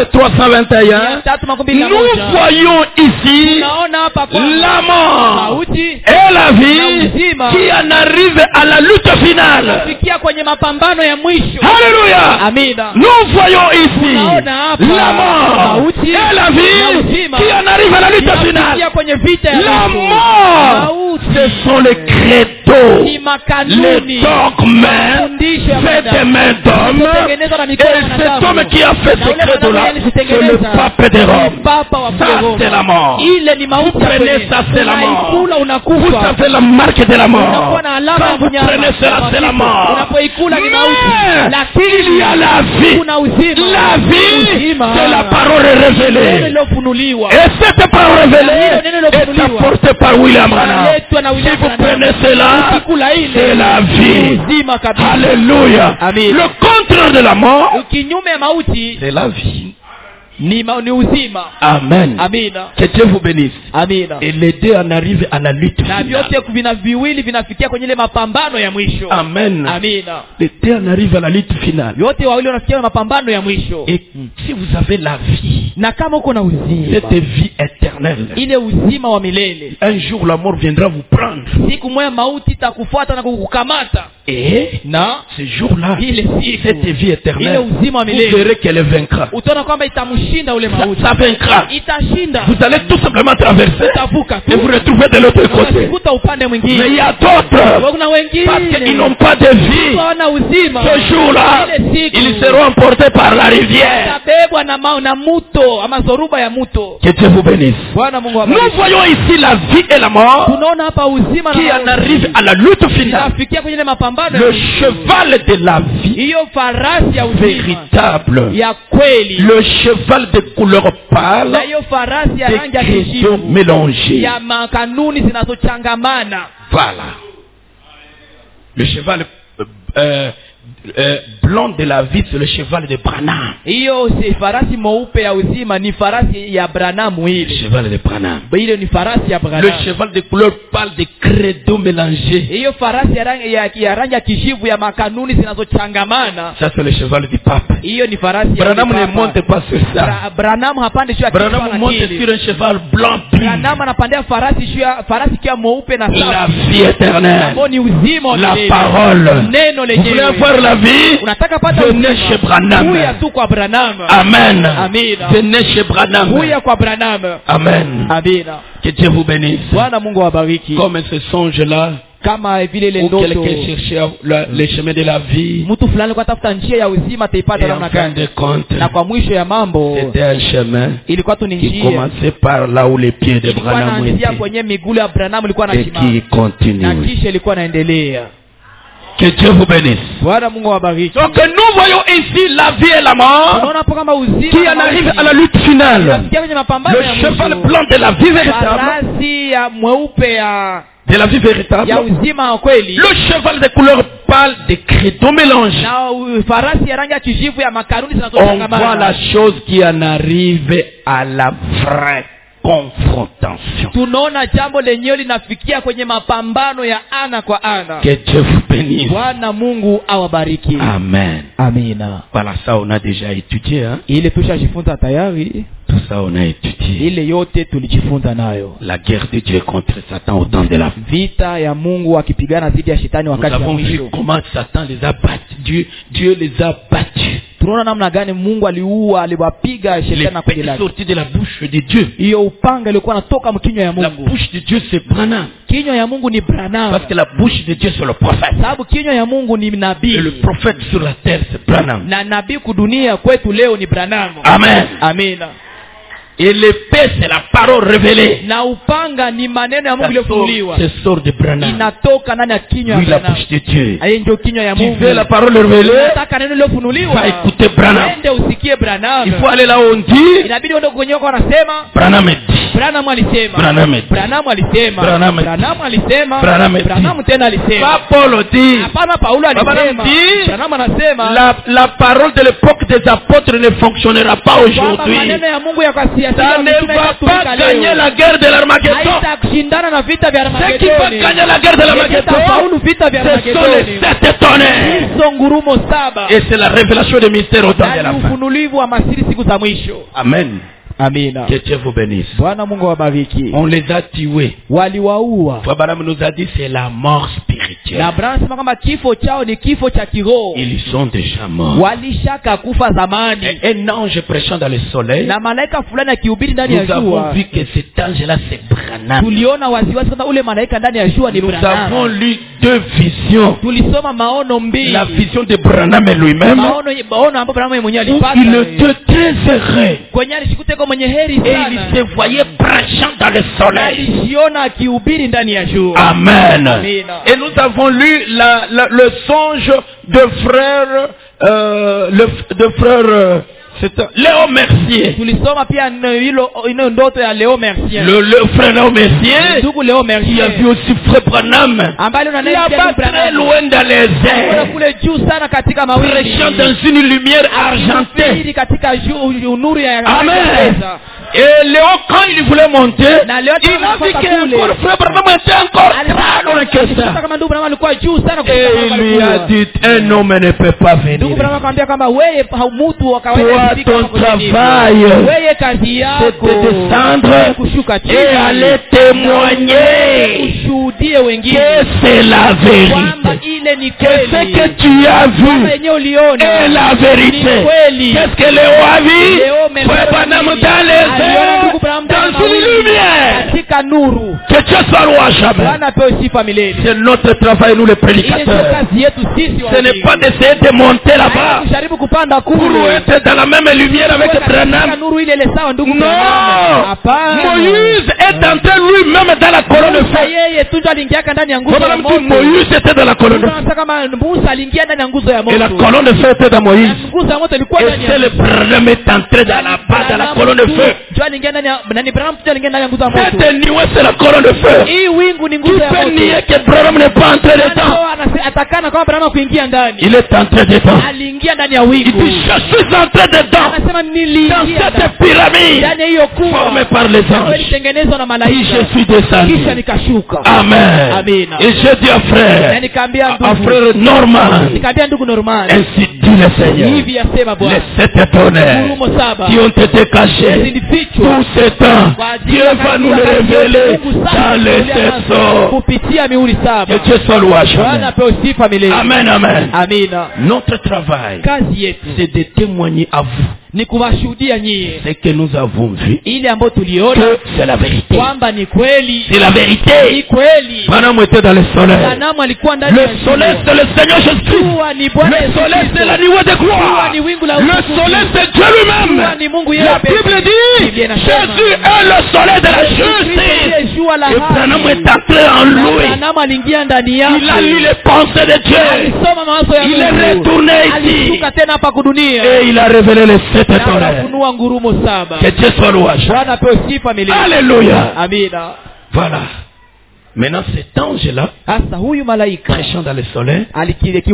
321. 321. Nous voyons ici Tunaona hapa kwamba la mort mauti et la vie na uzima qui en arrive à la lutte finale. kufikia kwenye mapambano ya mwisho. Alléluia. Amina. Nous voyons ici Tunaona hapa la mort mauti et la na vie uzima qui en arrive à la lutte finale. kufikia kwenye vita ya La mwisho. mort, Mauti ce sont les créneaux, ni les makanuni, dogmes mafundisho ya faits des wanadamu. mains d'hommes. Yaliyotengenezwa na mikono Et ya cet wanadamu. homme qui a fait Na ce ule credo-là, mwanadamu c'est le alitengeneza pape de ni Rome. papa wa Ça, Roma. c'est la mort. Ile ni mauti Vous ya prenez kweli. ça, c'est la mort. Unaikula Vous unakufa. avez la marque de la mort. Unakuwa na alama Quand ya vous kunyama. prenez cela, c'est la mort. Unapoikula ni mauti. Mais Lakini il y a la vie. kuna uzima. La vie, Uzima. c'est la parole Neno révélée. lilofunuliwa. Et cette parole révélée Neno lilofunuliwa. est apportée par William Branham. Inaletwa na Si William vous Branham. prenez cela, Ukikula ile c'est la vie. uzima kabisa. Alléluia. Amen. Le contraire de la mort, Kinyume ya mauti c'est la vie. ni uzima. Amen. Amina. Que Dieu vous bénisse. Amina. Et les deux en arrivent à la lutte Na finale. vyote vina viwili vinafikia kwenye ile mapambano ya mwisho. Amen. Amina. Les deux en arrivent à la lutte finale. Yote wawili wanafikia mapambano ya mwisho. Et si vous avez la vie, Na kama uko na uzima, cette vie éternelle, ile uzima wa milele, un jour la mort viendra vous prendre. siku moja mauti itakufuata na kukukamata. Et Na ce jour-là, ile siku, cette vie ile éternelle, uzima wa vous milele, verrez qu'elle vaincra. utaona kwamba itamshinda ule mauti. Ça vaincra. Itashinda. Vous allez tout simplement traverser Utavuka et tu. vous retrouvez de l'autre côté. Utakuta upande Mais il mwingine. y a d'autres, Kuna wengine parce qu'ils n'ont pas de vie. wana uzima. Ce jour-là, Ile siku ils seront emportés par la rivière. watabebwa na muto ama zoruba ya muto. Que Dieu vous bénisse. Bwana Mungu Nous awabariki. voyons ici la vie et la mort Tunaona hapa uzima qui en na arrivent à la lutte finale. inafikia kwenye ile mapambano. Le cheval de la vie Hiyo farasi ya uzima véritable, ya kweli. le cheval de couleur Na pâle, hiyo farasi ya des rangi ya créneaux kijivu mélangés. ya makanuni zinazochangamana. Voilà. Le cheval blanc de la vie, c'est le cheval de Branham. Hiyo si farasi mweupe ya uzima, ni farasi ya Branham Le ile. cheval de Branham. Ile ni farasi ya Le Branham. cheval de couleur pâle, des créneaux mélangés. Hiyo farasi ya rangi ya kijivu ya makanuni zinazochangamana. Ça, c'est le cheval du pape. Hiyo ni farasi ya Branham ne papa. monte pas sur ça. Branham hapandi juu ya Branham kichwa monte lakini. sur un cheval blanc pur. Branham anapandia farasi kia mweupe na La safi. vie éternelle. Ambao ni uzima wa La milele. parole. Neno Vous voulez lenyewe. avoir la vie? Unataka pata Venez chez Branham. Huya tu kwa Branham. Amen. Amina. Venez chez Branham. Huya kwa Branham. Amen. Amina. Que Dieu vous bénisse. Bwana Mungu awabariki. Comme ce songe-là, Kama vile ile où ndoto. quelqu'un cherchait les chemins de la vie, Mtu fulani kwa tafuta njia ya uzima et ataipata en namna fin gani? de compte, Na kwa mwisho ya mambo c'était un chemin ilikuwa tu ni qui njia. commençait par là où les pieds de Ilikuwa Branham inaanzia étaient kwenye miguu ya Branham ilikuwa et qui inasimama. Na continue. kisha ilikuwa inaendelea. Que Dieu vous bénisse. Bwana Mungu awabariki. Donc nous voyons ici la vie et la mort Unaona hapo kama uzima qui na en arrive mauti. à la lutte finale. Inafikia kwenye mapambano Le ya cheval mwisho. blanc de la vie véritable, Farasi ya mweupe de la vie véritable, ya uzima wa kweli. le cheval de couleur pâle, des créneaux mélangés. Na farasi ya rangi ya kijivu ya makaruni On voit zinazochangamana. la chose qui en arrive à la vraie confrontation. Tunaona jambo lenyewe linafikia kwenye mapambano ya ana kwa ana. Que Dieu vous bénisse. Bwana Mungu awabariki. Amen. Amina. Voilà, ça on a déjà étudié. Hein? Ile tushajifunza tayari. Tout ça on a étudié. Ile yote tulijifunza nayo. La guerre de Dieu contre Satan au temps de la fin. Vita ya Mungu akipigana dhidi ya shetani Nous wakati wa avons vu mwisho. comment Satan les a battus. Dieu les a battus. Tunaona namna gani Mungu aliwapiga Les shetani na kundi pères lake. sortis de la bouche de Dieu. Hiyo upanga ilikuwa natoka mkinywa ya La Mungu. bouche de Dieu c'est Branham. Kinywa ya Mungu ni Branham. Parce que la bouche de Dieu c'est le prophète. Sababu kinywa ya Mungu ni nabii. Et le prophète sur la terre c'est Branham. Na nabii kudunia kwetu leo ni Branham. Amen. Amina. Et l'épée c'est la parole révélée. Na upanga ni maneno ya Mungu iliyofunuliwa. C'est sort de Branham. Inatoka ndani ya kinywa ya Oui, la Branham. bouche de Dieu. Aye ndio kinywa ya Tu Mungu. veux la parole révélée? Nataka neno lilofunuliwa. Va écouter Branham. Ende usikie Branham. Il faut aller là où on dit Inabidi uende kwenye wako wanasema Branham est dit. Branham alisema. Branham a dit. Branham alisema. Branham a dit. Branham alisema. Branham a dit. Branham tena alisema. Pas Paul dit. Hapana Paulo alisema. Branham dit. Branham anasema. La parole de l'époque des apôtres ne fonctionnera pas aujourd'hui. Maneno ya Mungu yakasiasa. Ça ne va pas gagner la guerre de l'Armageddon. Haitakushindana na vita vya Armageddon. Ce qui va gagner la guerre de l'Armageddon, ce sont les 7 tonnerres. Hizo ngurumo 7. Et c'est la révélation des mystères au temps de la fin. Ufunulivu wa masiri siku za mwisho. Amen. Amina. Que Dieu vous bénisse. Bwana Mungu wabariki. On les a tués. Waliwaua. Abraham nous a dit c'est la mort spirituelle. Na Abraham sema kama kifo chao ni kifo cha kiroho. Ils sont déjà morts. Walishaka kufa zamani. Un ange prêchant dans le soleil. Na malaika fulani akihubiri ndani ya jua. Nous avons vu que cet ange-là c'est Branham. Tuliona waziwazi kama ule malaika ndani ya jua ni Branham. Nous avons lu 2 visions. Tulisoma maono mbili. La vision de Branham lui-même. Maono ambapo Branham mwenyewe alipata. Il était très heureux. Kwenye alishikute kwa mwenye heri sana. Et il se voyait prêchant dans le soleil. Alishiona akihubiri ndani ya jua. Amen. Amina. Et nous avons lu le songe de frère Léo Mercier. Tulisoma pia ino ndoto ya Léo Mercier. Le frère Léo Mercier. Ndugu Léo Mercier. Il a vu aussi frère Branham. Là-bas très loin dans les airs. Kule juu sana katika mawingu. Prêchant dans une lumière argentée. Katika nuru ya Amen. Et Léo, quand il voulait monter, il a vu que frère Branham était encore très loin que ça. Et il lui a dit, un homme ne peut pas venir. Toi, ton travail, c'est de descendre et aller témoigner que c'est la vérité. Que ce que tu as vu est la vérité. Qu'est-ce que Léo a vu? Frère Branham dans les dans une lumière. Que Dieu soit roi jamais. C'est notre travail, nous les prédicateurs. Ce n'est pas d'essayer de monter là-bas pour être dans la même lumière avec Branham. Non. Moïse est entré lui-même dans la colonne de feu. Moïse était dans la colonne de feu. Et la colonne de feu était dans Moïse. Et c'est le Branham est entré dans la colonne de feu. Cette nuée c'est la colonne de feu. Tu peux nier que Branham n'est pas entré dedans. Il est entré dedans. Il dit je suis entré dedans. Dans cette pyramide formée par les anges. Et je suis descendu. Amen. Et je dis à frère Norman, ainsi dit le Seigneur, les 7 tonnerres qui ont été cachés tout ce temps, Dieu va nous le révéler dans les 7 sorts. Que Dieu soit loué. Amen, amen. Notre travail, c'est de témoigner à vous ce que nous avons vu, que c'est la vérité. C'est la vérité. Branham était dans le soleil. Le soleil c'est le Seigneur Jésus. Le soleil c'est la nuée de gloire. Le soleil c'est Dieu lui-même. La Bible dit Jésus est le soleil de la justice. Et Branham est entré en lui. Il a lu les pensées de Dieu. Il est retourné ici. Et il a révélé les 7 tonnerres. Que Dieu soit loué. Alléluia. Voilà. Maintenant cet ange-là, prêchant dans le soleil, a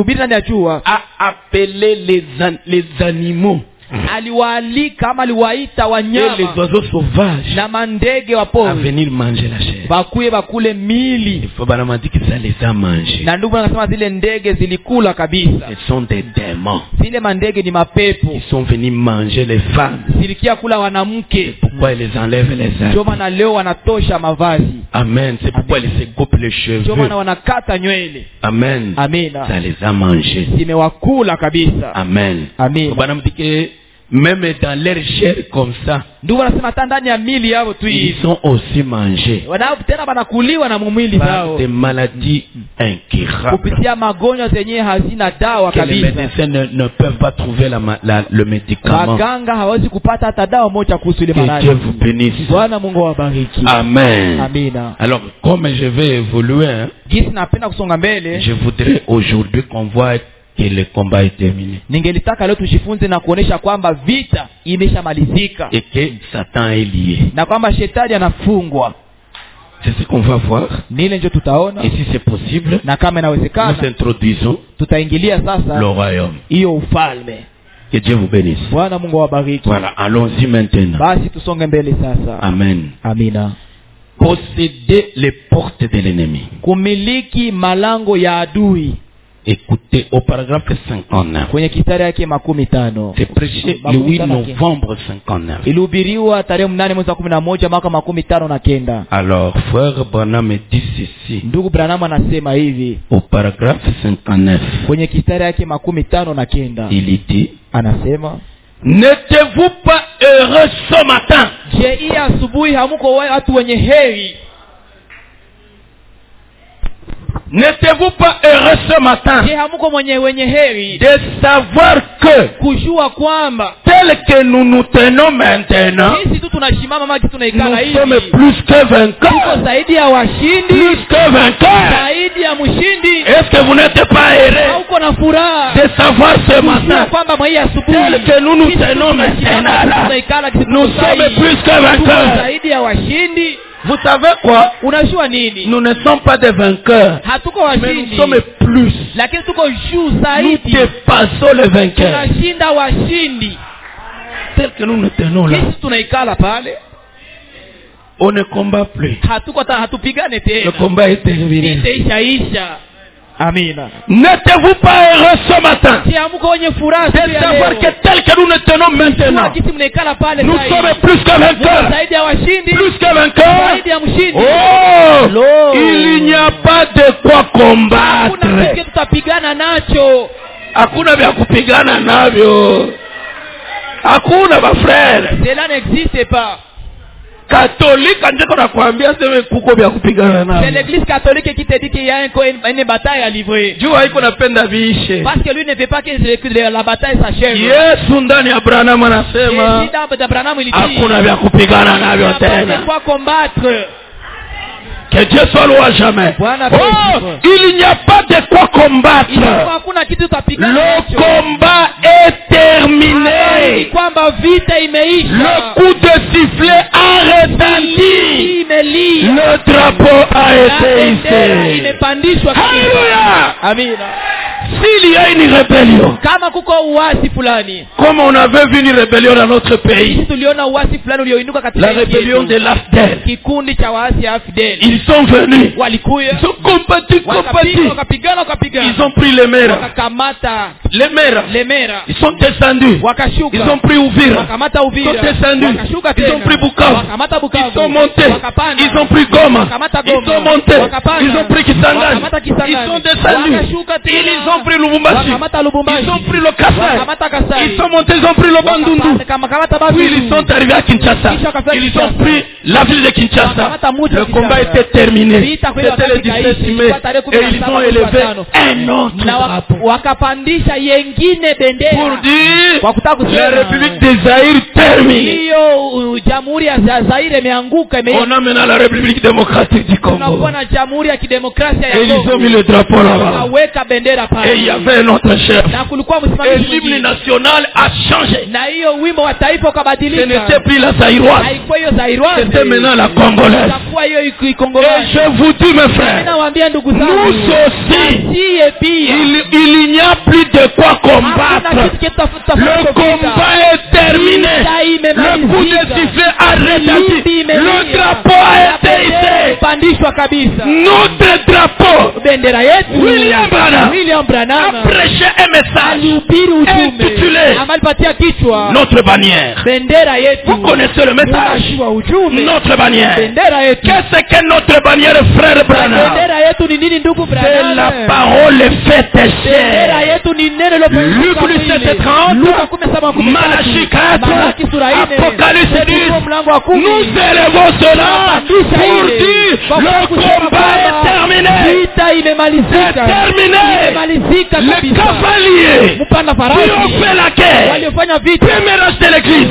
appelé les animaux. Aliwaalika ama aliwaita wanyama les oiseaux sauvages na mandege wa pori à venir manger la chair. Bakuye bakule mili. Il faut Branham dit que ça les a mangés. Na ndugu anasema zile ndege zilikula kabisa. Ce sont des démons. Zile mandege ni mapepo. Ils sont venus manger les femmes. Zilikia kula wanamke. C'est pourquoi ils les enlèvent les habits. Ndio maana leo wanatosha mavazi. Amen. C'est pourquoi ils se coupent les cheveux. Ndio maana wanakata nywele. Amen. Amina. Ça les a mangés. Zimewakula kabisa. Amen. Amen. Branham dit que même dans leur chair comme ça, ndugu anasema hata ndani ya mili yao tu ils sont aussi mangés. Wanao tena banakuliwa na mwili zao. Des maladies incurables. Kupitia magonjwa zenye hazina dawa kabisa. Les médecins ne peuvent pas trouver le médicament. Waganga hawezi kupata hata dawa moja kuhusu ile maradhi. Que Dieu vous bénisse. Bwana Mungu awabariki. Amen. Amina. Alors comme je vais évoluer, gisi napenda kusonga mbele, je voudrais aujourd'hui qu'on voit que le combat est terminé. Ningelitaka leo tujifunze na kuonesha kwamba vita imeshamalizika. Et que Satan est lié. Na kwamba shetani anafungwa. C'est ce qu'on va voir. Nile ndio tutaona. Et si c'est possible, na kama inawezekana, nous introduisons tutaingilia sasa le royaume. Hiyo ufalme. Que Dieu vous bénisse. Bwana Mungu awabariki. Voilà, allons-y maintenant. Basi tusonge mbele sasa. Amen. Amina. Posséder les portes de l'ennemi. Kumiliki malango ya adui. Écoutez au paragraphe 59. Kwenye kistari yake 15. C'est prêché le 8 novembre 59. Ilihubiriwa tarehe 8 mwezi wa 11 mwaka 59. Alors, frère Branham dit ceci. Ndugu Branham anasema hivi. Au paragraphe 59. Kwenye kistari yake 59. Il dit, anasema, n'êtes-vous pas heureux ce matin? Je, hii asubuhi hamuko watu wenye heri? N'êtes-vous pas heureux ce matin de savoir que kujua kwamba tel que nous nous tenons maintenant, nous sommes plus que vainqueurs? Plus que vainqueurs. Est-ce que vous n'êtes pas heureux de savoir ce matin tel que nous nous tenons maintenant, nous sommes plus que vainqueurs? Vous savez quoi? Nous ne sommes pas des vainqueurs, mais nous sommes plus. Nous dépassons les vainqueurs. Tel que nous nous tenons là, on ne combat plus. Le combat est terminé. Amina. N'êtes-vous pas heureux ce matin de savoir que tel que nous nous tenons maintenant, nous sommes plus que vainqueurs? Plus que vainqueurs. Oh, il n'y a pas de quoi combattre. Hakuna vya kupigana navyo. Hakuna ba frère. Cela n'existe pas. Catholique ndiko nakwambia sema kuko vya kupigana navyo. C'est l'église catholique qui te dit qu'il y a une bataille à livrer. Juu haiko napenda viishe. Parce que lui ne veut pas que la bataille s'achève. Yesu ndani ya Branham anasema hakuna vya kupigana navyo tena. Pourquoi combattre? Que Dieu soit loué jamais. Oh, il n'y a pas de quoi combattre. Le combat est terminé. Le coup de sifflet a retenti. Le drapeau a été hissé. Alléluia. Amen. S'il y a une rébellion, comme on avait vu une rébellion dans notre pays, la rébellion de l'Afdel, ils sont venus, ils ont combattu, ils ont pris les mers, ils sont descendus, ils ont pris Ouvira, ils sont descendus, ils ont pris Bukavu, ils sont montés, ils ont pris Goma, ils sont montés, ils ont pris Kisangani, ils sont descendus, ils ont pris Lubumbashi, ils ont pris le Kasai, ils sont montés, ils ont pris le Bandundu, puis ils sont arrivés à Kinshasa, ils ont pris la ville de Kinshasa. Le combat était terminé, c'était le 17 mai, et ils ont élevé un autre drapeau pour dire la République des Zaïre terminée. On a maintenant la République démocratique du Congo, et ils ont mis le drapeau là-bas, et il y avait un autre chef, et l'hymne national a changé. Ce n'était plus la Zaïroise, c'était maintenant la Congolaise. Et je vous dis mes frères, nous aussi, il n'y a plus de quoi combattre. Le combat est terminé. Le coup de sifflet a retenti. Le drapeau a été hissé. Notre drapeau, William Branham, a prêché un message intitulé Notre bannière. Vous connaissez le message? Notre bannière. Qu'est-ce que notre bannière, frère Branham? C'est la parole faite chair. Luc 17:30, Malachie 4, Apocalypse 10. Nous élevons cela pour dire le combat est terminé. C'est terminé. Les cavaliers qui ont fait la guerre, premier âge de l'église,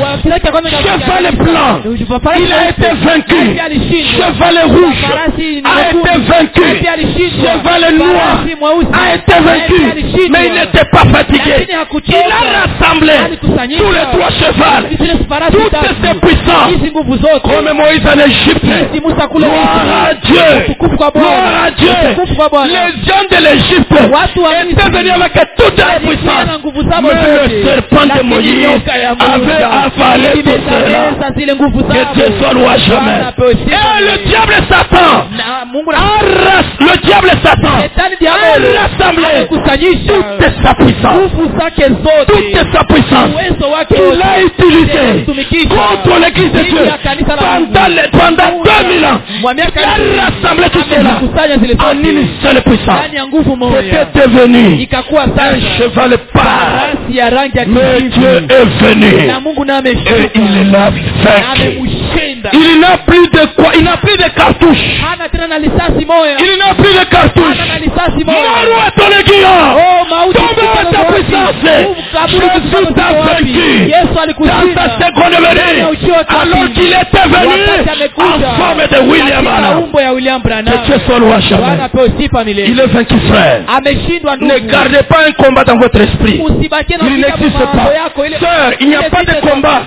chevalet blanc, il a été vaincu. Chevalet rouge a été vaincu. Cheval noir a été vaincu, mais il n'était pas fatigué. Il a rassemblé tous les trois chevals, toutes ces puissances, comme Moïse en Égypte. Gloire à Dieu. Gloire à Dieu. Les gens de l'Égypte étaient venus avec toute la puissance. Mais le serpent de Moïse avait avalé tout cela. Que Dieu soit loué jamais. Et le diable Satan a rassemblé toute sa puissance. Toute sa puissance qu'il a utilisée contre l'église de Dieu pendant 2000 ans. Il a rassemblé tout cela en une seule puissance. C'était devenu un cheval pâle. Mais Dieu est venu et il l'a vaincu. Il n'a plus de quoi, il n'a plus de cartouches. Il n'a plus de cartouches. Maro à ton aiguillon. Tombe à ta puissance. Jésus t'a vaincu dans sa seconde venue, alors qu'il était venu en forme de William Branham. Que Dieu soit loué jamais. Il est vaincu, frère. Ne gardez pas un combat dans votre esprit. Il n'existe pas. Sœur, il n'y a pas de combat.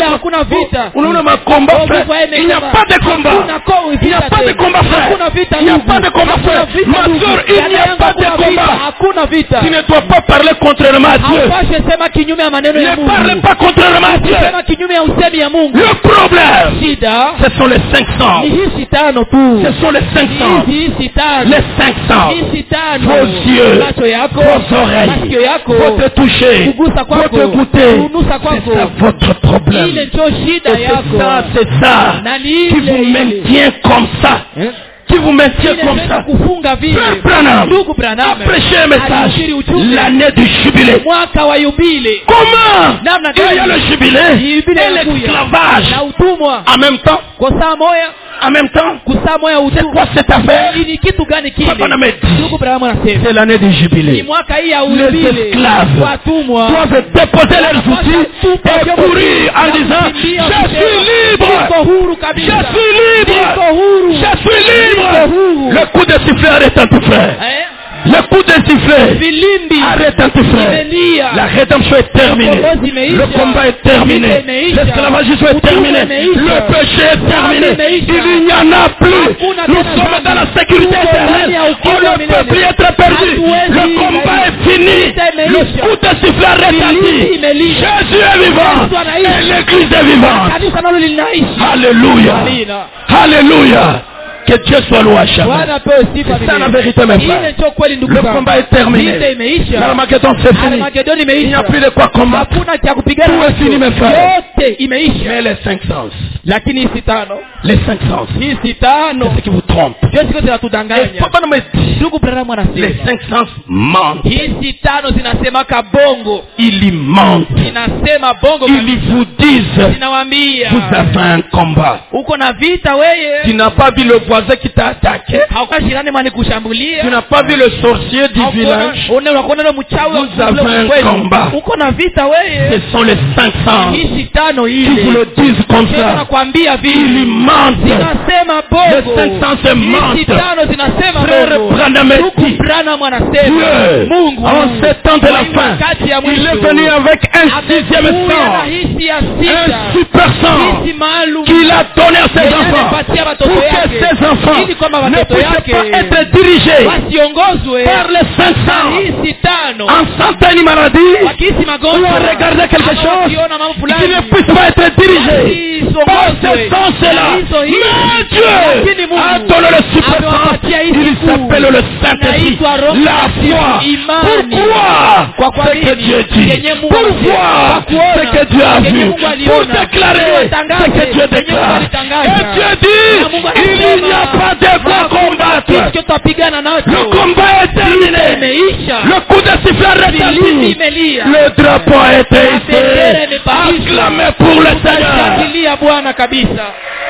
Il n'y a pas de combat. Il n'y a pas de combat, frère. Il n'y a pas de combat, frère. Ma soeur, il n'y a pas de combat. Tu ne dois pas parler contrairement à Dieu. Ne parle pas contrairement à Dieu. Le problème, ce sont les 500. Ce sont les 500. Les 500. Vos yeux, vos oreilles, votre toucher, votre goûter. C'est ça votre problème. C'est ça qui vous maintient comme ça. Qui vous maintient comme ça. Frère Branham a prêché un message. L'année du jubilé. Comment il y a le jubilé et l'esclavage en même temps. En même temps, c'est quoi cette affaire? C'est l'année du jubilé. Les esclaves doivent déposer leurs outils et courir en disant je suis libre, je suis libre, je suis libre. Le coup de sifflet arrête un peu, frère. Le coup de sifflet arrête un peu, frère. La rédemption est terminée. Le combat est terminé. L'esclavagisme est terminé. Le péché est terminé. Il n'y en a plus. Nous sommes dans la sécurité éternelle. On ne peut plus être perdu. Le combat est fini. Le coup de sifflet arrête un peu. Jésus est vivant. Et l'église est vivante. Alléluia. Alléluia. Que Dieu soit loué. C'est ça la vérité, mes frères. Le combat est terminé. L'Armageddon c'est fini. Il n'y a plus de quoi combattre. Tout est fini, mes frères. Mais les 500. Les 500. C'est ce qui vous trompe. Les 500 mentent. Ils y mentent. Ils vous disent vous avez un combat. Tu n'as pas vu le voisin qui t'a attaqué. Tu n'as pas vu le sorcier du village. Vous avez un combat. Ce sont les 500 qui vous le disent comme ça. Ils mentent. Les 500 se mentent. Frère Branham dit Dieu, en 7 ans de la fin, il est venu avec un 6e sang, un super sang qu'il a donné à ses enfants pour que ses enfants ne puissent pas être dirigés par les 500 en santé ni maladie ou en regarder quelque chose qui ne puisse pas être dirigés par ces sens-là. Mais Dieu a donné le super sang. Il s'appelle le Saint-Esprit. La foi. Pourquoi? C'est que Dieu dit. Pourquoi? C'est que Dieu a vu. Pour déclarer ce que Dieu déclare. Et Dieu dit, il n'y a pas de quoi combattre. Le combat est terminé. Le coup de sifflet est rétabli. Le drapeau a été hissé. Acclamez pour le Seigneur.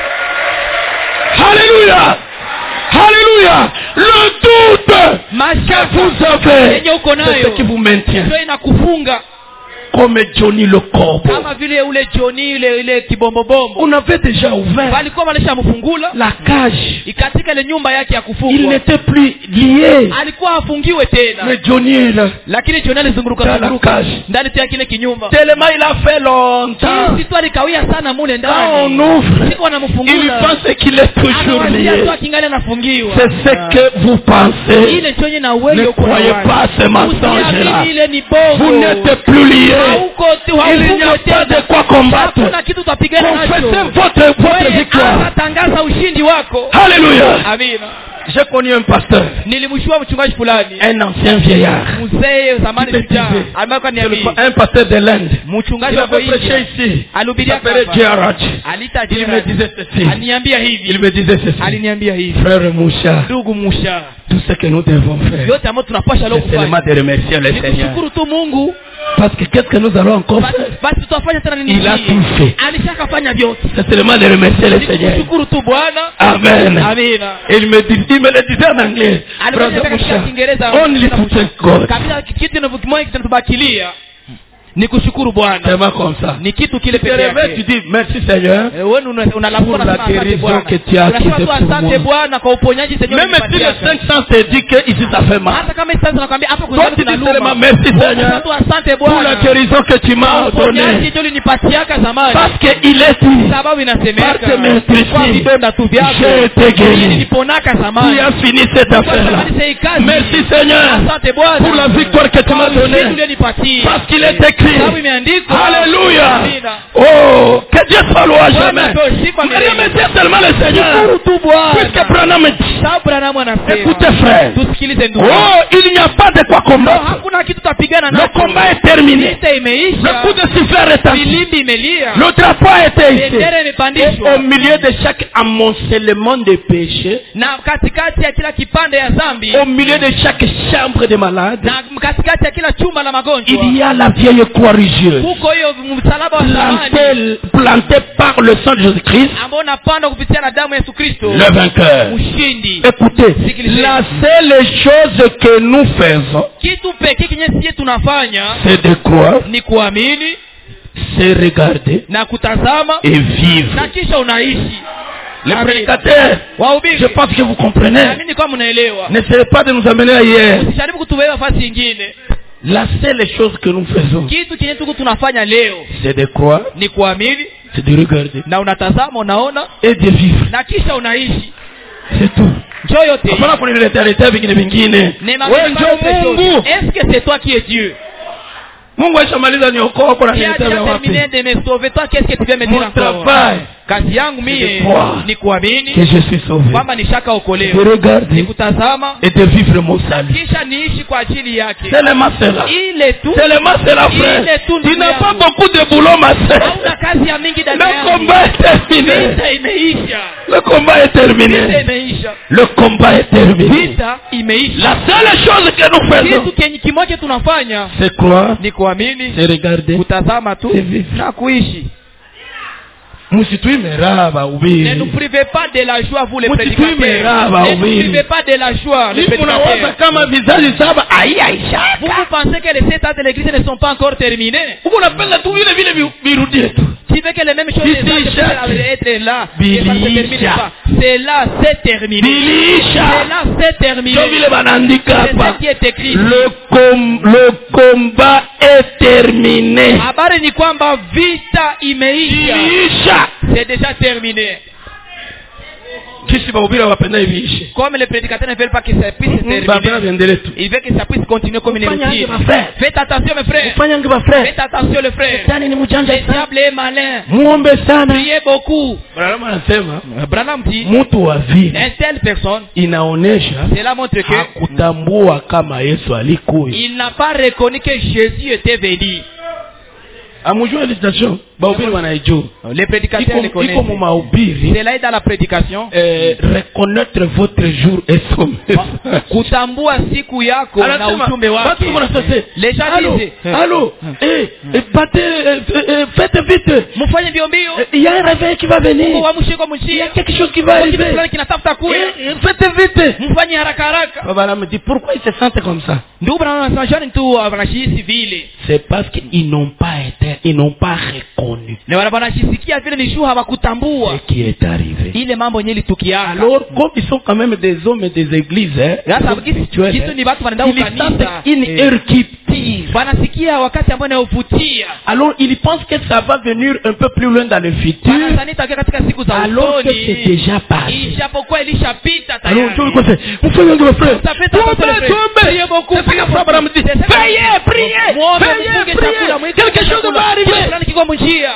Alléluia. Alléluia. Le doute que vous avez, c'est ce qui vous maintient. comme Johnny le corbeau. Kama vile ule Johnny ile kibombobombo. On avait déjà ouvert Walikuwa walishamfungula la cage. katika ile nyumba yake ya kufungwa. Il n'était plus lié. Alikuwa afungiwe tena. Mais Johnny est là. Lakini Johnny alizunguruka ndani ya kile kinyumba. Tellement il a fait longtemps. Sisi alikawia sana mule ndani. Quand on ouvre, Siko anamfungula. il pense qu'il est toujours lié. C'est ce que vous pensez. Ne croyez pas à ce mensonge-là. Vous n'êtes plus liés. Il n'y a pas de quoi combattre. Confessez votre victoire. Alléluia. J'ai connu un pasteur, un ancien vieillard, un pasteur de l'Inde. Il avait prêché ici. Il s'appelait Djaraj. Il me disait ceci. Il me disait ceci. Frère Moucha, tout ce que nous devons faire, c'est seulement de remercier le Seigneur. Parce que qu'est-ce que nous allons encore faire? Il a tout fait. C'est seulement de remercier le Seigneur. Amen. Il me le disait en anglais. Only to thank God. Ni kushukuru Bwana. Tellement comme ça. Ni kitu kile pekee yake. Tu dis merci Seigneur. Wewe unalalamika pour la guérison que tu as acquise pour moi. Asante Bwana kwa uponyaji Seigneur. Même si le 500 te dit que ici ça fait mal. Hata kama sasa nakwambia hapa kuna kitu kinaluma. Merci Seigneur. Asante Bwana. Pour la guérison que tu m'as donnée. Uponyaji ulinipatia zamani. Parce que il est dit. Sababu inasemeka. Parce que kwa vidonda tu vyako. J'ai été guéri. Niliponaka zamani. Tu as fini cette affaire-là. Merci Seigneur. Asante Bwana. Pour la victoire que tu m'as donnée. Parce qu'il est écrit. Alléluia. Oh, que Dieu soit loué à jamais. Remerciez seulement le Seigneur. Puisque Branham dit, écoutez frère, oh, il n'y a pas de quoi combattre. Le combat est terminé. Le coup de sifflet est terminé. Le drapeau a été ici. Et au milieu de chaque amoncellement de péchés, au milieu de chaque chambre de malades, il y a la vieille croix religieuse. Planté par le sang de Jésus-Christ, le vainqueur. Écoutez, la seule chose que nous faisons, c'est de croire, c'est regarder et vivre. Les prédicateurs, je pense que vous comprenez. N'essayez pas de nous amener ailleurs. La seule chose que nous faisons, c'est de croire, c'est de regarder et de vivre. C'est tout. Est-ce que c'est toi qui es Dieu? Mungu ashamaliza niokoa kwa nini tena wapi? Toi qu'est-ce que tu veux me dire encore? Kazi yangu mimi ni kuamini kwamba nishakaokolewa, nikutazama et de vivre mon salut. Kisha niishi kwa ajili yake. Seulement cela. Ile tu. Seulement cela frère. Tu n'as pas beaucoup de boulot ma sœur. Hauna kazi ya mingi dada yangu. Le combat est terminé. Vita imeisha. Le combat est terminé. Vita imeisha. Le combat est terminé. Vita imeisha. La seule chose que nous faisons, kitu kimoja tunafanya, c'est croire, ni kuamini, c'est regarder, kutazama tu na kuishi. Ne nous privez pas de la joie, vous les prédicateurs. Ne nous privez pas de la joie, les prédicateurs. Vous pensez que les 7 ans de l'église ne sont pas encore terminés? Tu veux que les mêmes choses être là et ça ne se termine pas. C'est là, c'est terminé. C'est là, c'est terminé. C'est ça qui est écrit. Le combat est terminé. Habari ni kwamba vita imeisha. C'est déjà terminé. Comme les prédicateurs ne veulent pas que ça puisse se terminer, ils veulent que ça puisse continuer comme une routine. Faites attention mes frères. Faites attention les frères. Le diable est malin. Priez beaucoup. Branham dit, une telle personne, cela montre que il n'a pas reconnu que Jésus était venu. Les prédicateurs le connaissent. C'est là dans la prédication. Reconnaître votre jour et son kutambua siku yako na ujumbe wake. Les gens disent, allô, faites vite. Mufanye mbio mbio. Il y a un réveil qui va venir. Il y a quelque chose qui va arriver. Faites vite. vite. mfanye haraka haraka. Baba me dit pourquoi ils se sentent comme ça? Ndugu Branham anasema shani tu wanashihisi vile. C'est parce qu'ils n'ont pas reconnu Na wanashisikia vile ni shuha hawakutambua ce qui est arrivé. ile mambo yenyewe ilitukia. Alors comme ils sont quand même des hommes et des églises, kitu ni watu wanaenda ils sentent kanisa. une heure qui tire. Wanasikia wakati ambao unaovutia. Alors ils pensent que ça va venir un peu plus loin dans le futur. Wanasema katika siku za Alors que usoni. c'est déjà passé. Ijapokuwa ilishapita Alors tayari. tu vois quoi c'est? Mon frère, mon frère. Ça fait priez beaucoup. C'est ça que Frère Branham dit. Priez, priez, priez. Quelque chose va arriver.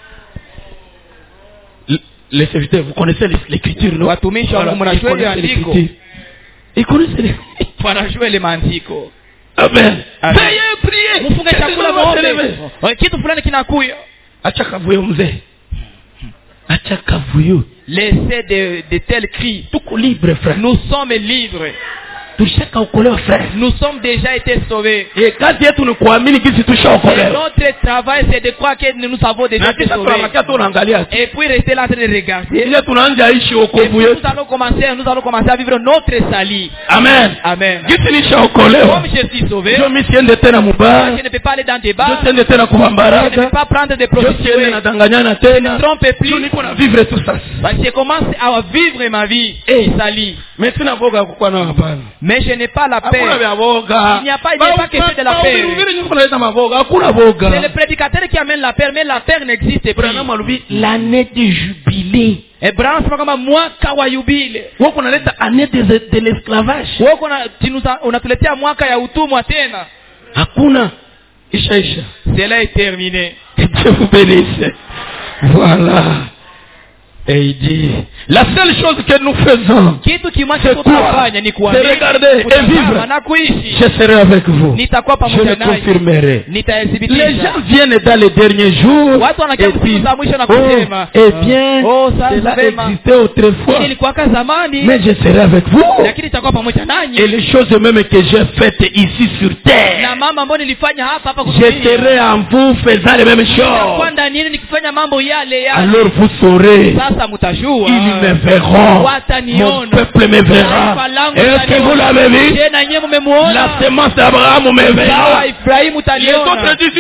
Les serviteurs, vous connaissez l'écriture, non? Watumishi wa Mungu mnajua ile andiko. Ils connaissent les Wanajua ile maandiko. Amen. Priez, priez. Mfunge chakula muombe. Kitu fulani kinakuya. Acha kavuyo mzee. Acha kavuyo. Laissez de tels cris. Tuko libre frère. Nous sommes libres. Tulishaokolewa frère. Nous sommes déjà été sauvés. Et kazi yetu ni kuamini kisi tushaokolewa. Notre travail c'est de croire que nous avons déjà été sauvés. Et puis rester là en train de regarder. Et puis nous allons commencer à vivre notre salut. Amen. Amen. Kisi nishaokolewa. Comme je suis sauvé. Je ne peux pas aller dans des bars. Je ne peux pas prendre des prostituées. Je ne trompe plus. Vivre tout ça. Je commence à vivre ma vie. Et salut. Mais je n'ai pas la paix. Il n'y a pas que c'est de la paix. C'est le prédicateur qui amène la paix, mais la paix n'existe pas. L'année de jubilé. Et Branham c'est comme moi kawa yubile. Wako naleta année de l'esclavage. Wako unatuletea mwaka ya utumwa tena. Hakuna. Isha. Cela est terminé. Que Dieu vous bénisse. Voilà. Et il dit, la seule chose que nous faisons, c'est quoi? C'est regarder et vivre. Je serai avec vous. Je le confirmerai. Les gens viennent dans les derniers jours et disent, eh bien, cela existait autrefois, mais je serai avec vous. Et les choses mêmes que j'ai faites ici sur terre, je serai en vous faisant les mêmes choses. Alors vous saurez. Ils me verront. Mon peuple me verra. Est-ce que vous l'avez vu? La semence d'Abraham me verra. Les autres disent,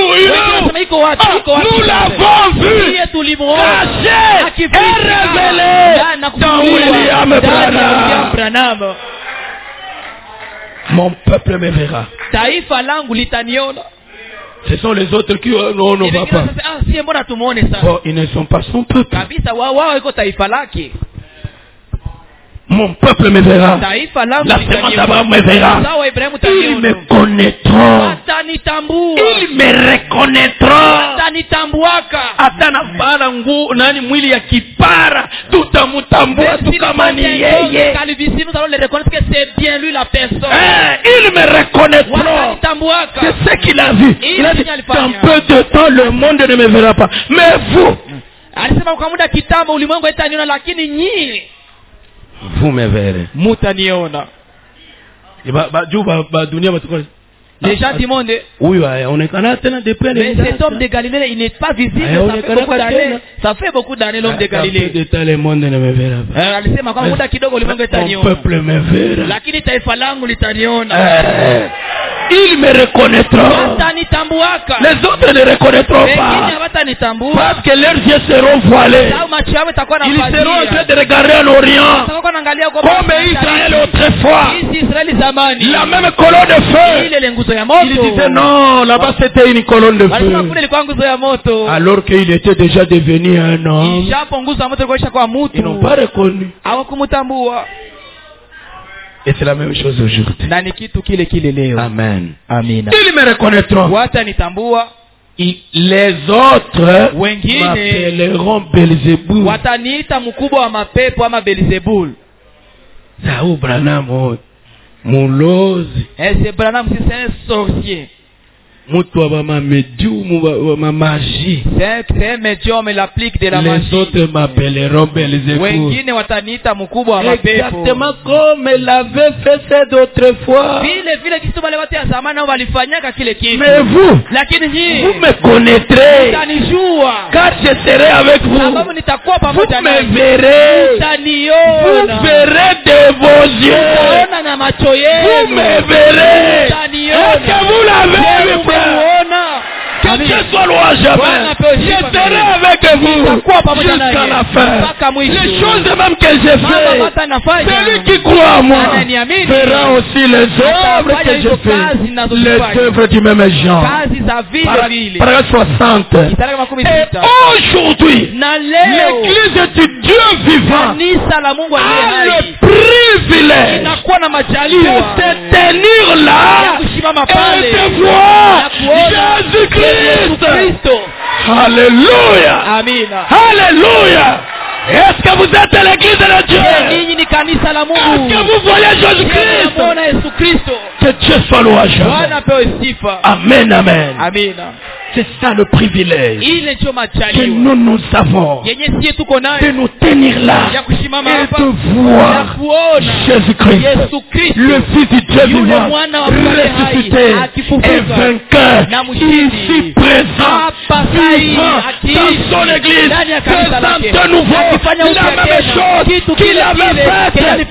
nous l'avons vu. Caché et révélé dans William Branham. Mon peuple me verra. Ce sont les autres qui on ne va pas. Bon, ils ne sont pas son peuple. Mon peuple me verra. La semence d'Abraham me verra. Ils me connaîtront. Ils me reconnaîtront. Atana bala ngu nani mwili ya kipara tutamutambua tukamani yeye. Nous allons le reconnaître que c'est bien lui la personne. Ils me reconnaîtront. C'est ce qu'il a vu. Il a dit, dans peu de temps le monde ne me verra pas. Mais vous, vous me verrez. Les gens du monde, oui, on est mais cet homme de Galilée, il n'est pas visible. Ça fait beaucoup d'années l'homme de Galilée. Le monde ne me verra pas. Mon peuple me verra. Ils me reconnaîtront. Les autres ne reconnaîtront pas. Parce que leurs yeux seront voilés. Ils seront en train de regarder en Orient. Comme Israël autrefois. La même colonne de feu. Il disait non, là-bas c'était une colonne de feu. Alors qu'il était déjà devenu un homme. Ils n'ont pas reconnu. Et c'est la même chose aujourd'hui. Amen. Ils me reconnaîtront. Les autres m'appelleront Belzéboul. Saou Branham, Moulozi. C'est Branham, c'est un sorcier. ma magie. C'est un médium, il applique de la Les magie. autres m'appelleront Belzébuth. Wengine wataniita mkubwa wa mapepo. Exactement comme elle avait fait ça d'autres fois. Vile kitu wale watu ya zamani nao walifanyaka kile kitu. Mais vous, Lakini nyinyi vous me connaîtrez. mtanijua. Car je serai avec vous. Sababu nitakuwa Vous pamoja me nanyi. verrez. Mtaniona. Vous verrez de vos yeux. Mtaona na macho Vous yenu. me verrez. Mtaniona. Est-ce que vous l'avez, mes frères? Mmemuona. Que Dieu soit loué jamais. Je serai avec vous jusqu'à la fin. Les choses même que j'ai fait, celui qui croit en moi fera aussi les œuvres que je fais, les œuvres du même genre. Paragraphe 60. Et aujourd'hui, l'église du Dieu vivant a le privilège de se tenir là et de voir Jésus-Christ. Alléluia. Amen. Alléluia. Est-ce que vous êtes l'église de Dieu? Est-ce que vous voyez Jésus-Christ? Que Dieu soit loué. Amen, amen. Amen. C'est ça le privilège que nous avons de nous tenir là et de voir Jésus-Christ, le Fils du Dieu vivant, ressuscité et vainqueur, ici présent, vivant dans son église, faisant de nouveau la même chose qu'il avait faite.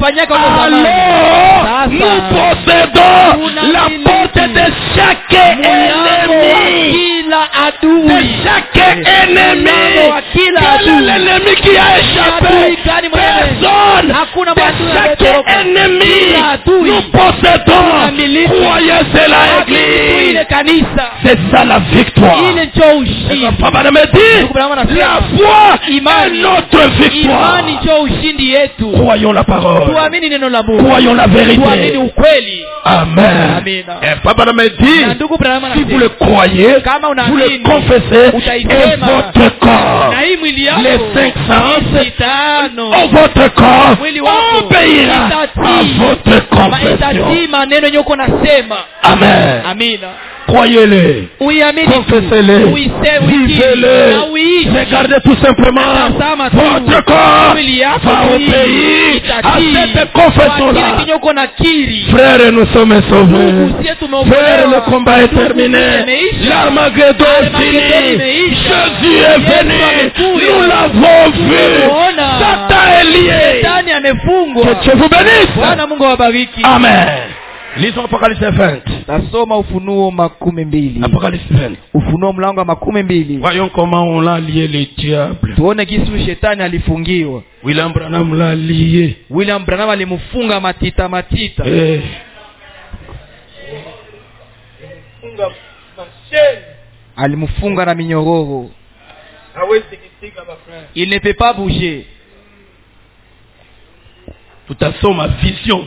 Alors, nous possédons la porte de chaque ennemi. De chaque ennemi. Quel est l'ennemi qui a échappé? Personne. De chaque ennemi, nous possédons. Croyez, c'est la église. C'est ça la victoire. Papa me dit, la foi est notre victoire. Croyons la parole. Croyons la vérité. Amen. Et Papa me dit, si vous le croyez, vous le confessez, et votre corps, les 5 sens, votre corps obéira à votre confession. Amen. Croyez-le, confessez-le, vivez-le, regardez tout simplement votre corps va obéir à cette confession-là. Frères, nous sommes sauvés. Frères, le combat est terminé. L'Armageddon est fini. Jésus est venu. Nous l'avons vu. Satan est lié. Que Dieu vous bénisse. Amen. Lisons Apocalypse 20. Tasoma Ufunuo 12. Apocalypse 20. Ufunuo mlango wa 12. Voyons comment on l'a lié les diables. Tuone kisu shetani alifungiwa. William Branham l'a lié. William Branham alimfunga matita. Alimfunga na minyororo. Il ne peut pas bouger. Tutasoma vision.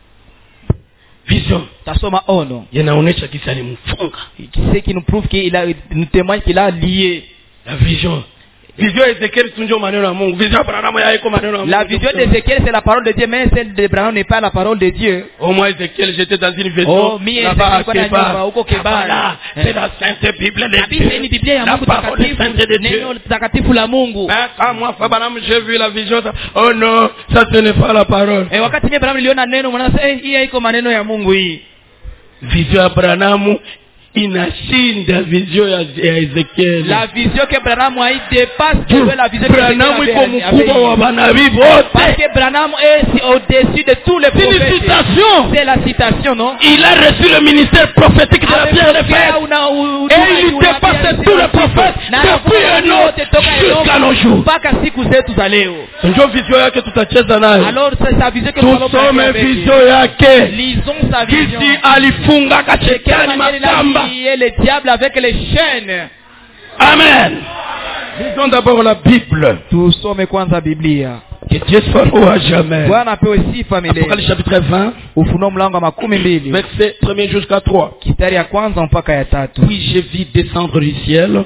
Tasoma ono. Yanaonesha kisa alimfunga. C'est qui nous prouve qu'il a nous témoigne qu'il a lié. La vision. Vision Ézéchiel tunjo maneno ya Mungu. Vision Abraham yaiko maneno ya Mungu. La vision d'Ézéchiel c'est la parole de Dieu, mais celle d'Abraham n'est pas la parole de Dieu. Au moins Ézéchiel j'étais dans une vision. Là-bas huko Kebara. C'est la sainte Bible de Dieu. Ni Biblia ya Mungu takatifu. Neno takatifu la Mungu. Quand moi Abraham j'ai vu la vision, oh non, ça ce n'est pas la parole. Et wakati ni Abraham niliona neno mwanasema hii haiko maneno ya Mungu hii. Vision Abraham inashinda vision ya Ezekiel. La vision que Branham a dépasse la vision que Branham iko mkubwa wa manabii wote. Parce que Branham est au-dessus de tous les prophètes. C'est une citation. C'est la citation, non? Il a reçu le ministère prophétique de la pierre de fer. Et il dépasse tous les prophètes depuis un autre jusqu'à nos jours. Mpaka siku zetu za leo. Ndio vision yake tutacheza nayo. Alors c'est sa vision que nous allons faire. Tusome vision yake. Lisons sa vision. Kisi alifunga katikani makamba. Et le diable avec les chaînes. Amen. Lisons d'abord la Bible. Tusome kwanza Biblia. Que Dieu soit loué à jamais. Bwana apewe sifa milele. Apocalypse chapitre 20. Ufunuo mlango wa 12. Verset 1 jusqu'à 3. Kistari ya kwanza mpaka ya 3. Puis je vis descendre du ciel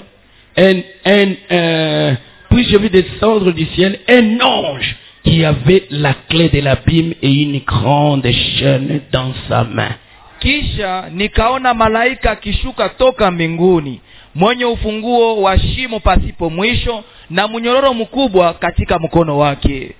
puis je vis descendre du ciel un ange qui avait la clé de l'abîme et une grande chaîne dans sa main. Kisha nikaona malaika akishuka toka mbinguni, mwenye ufunguo wa shimo pasipo mwisho na mnyororo mkubwa katika mkono wake.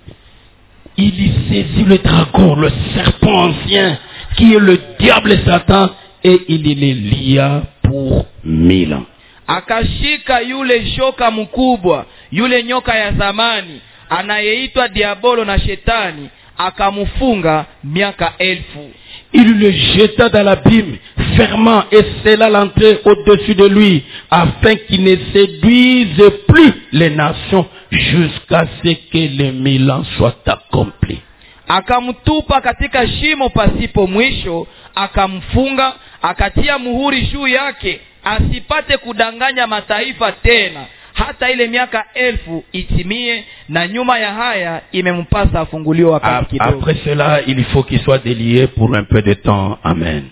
Il y saisit le dragon, le serpent ancien, qui est le diable et Satan, et il les lia pour 1000 ans. Akashika yule shoka mkubwa, yule nyoka ya zamani, anayeitwa Diabolo na Shetani, akamfunga miaka 1000. Il le jeta dans l'abîme, fermant et scella l'entrée au-dessus de lui, afin qu'il ne séduise plus les nations, jusqu'à ce que les 1000 ans soient accomplis. Akamtupa katika shimo pasipo mwisho, akamfunga, akatia muhuri juu yake, asipate kudanganya mataifa tena, hata ile miaka 1000 itimie, na nyuma ya haya imempasa afunguliwe wakati kidogo. Après cela, il faut qu'il soit délié pour un peu de temps. Amen.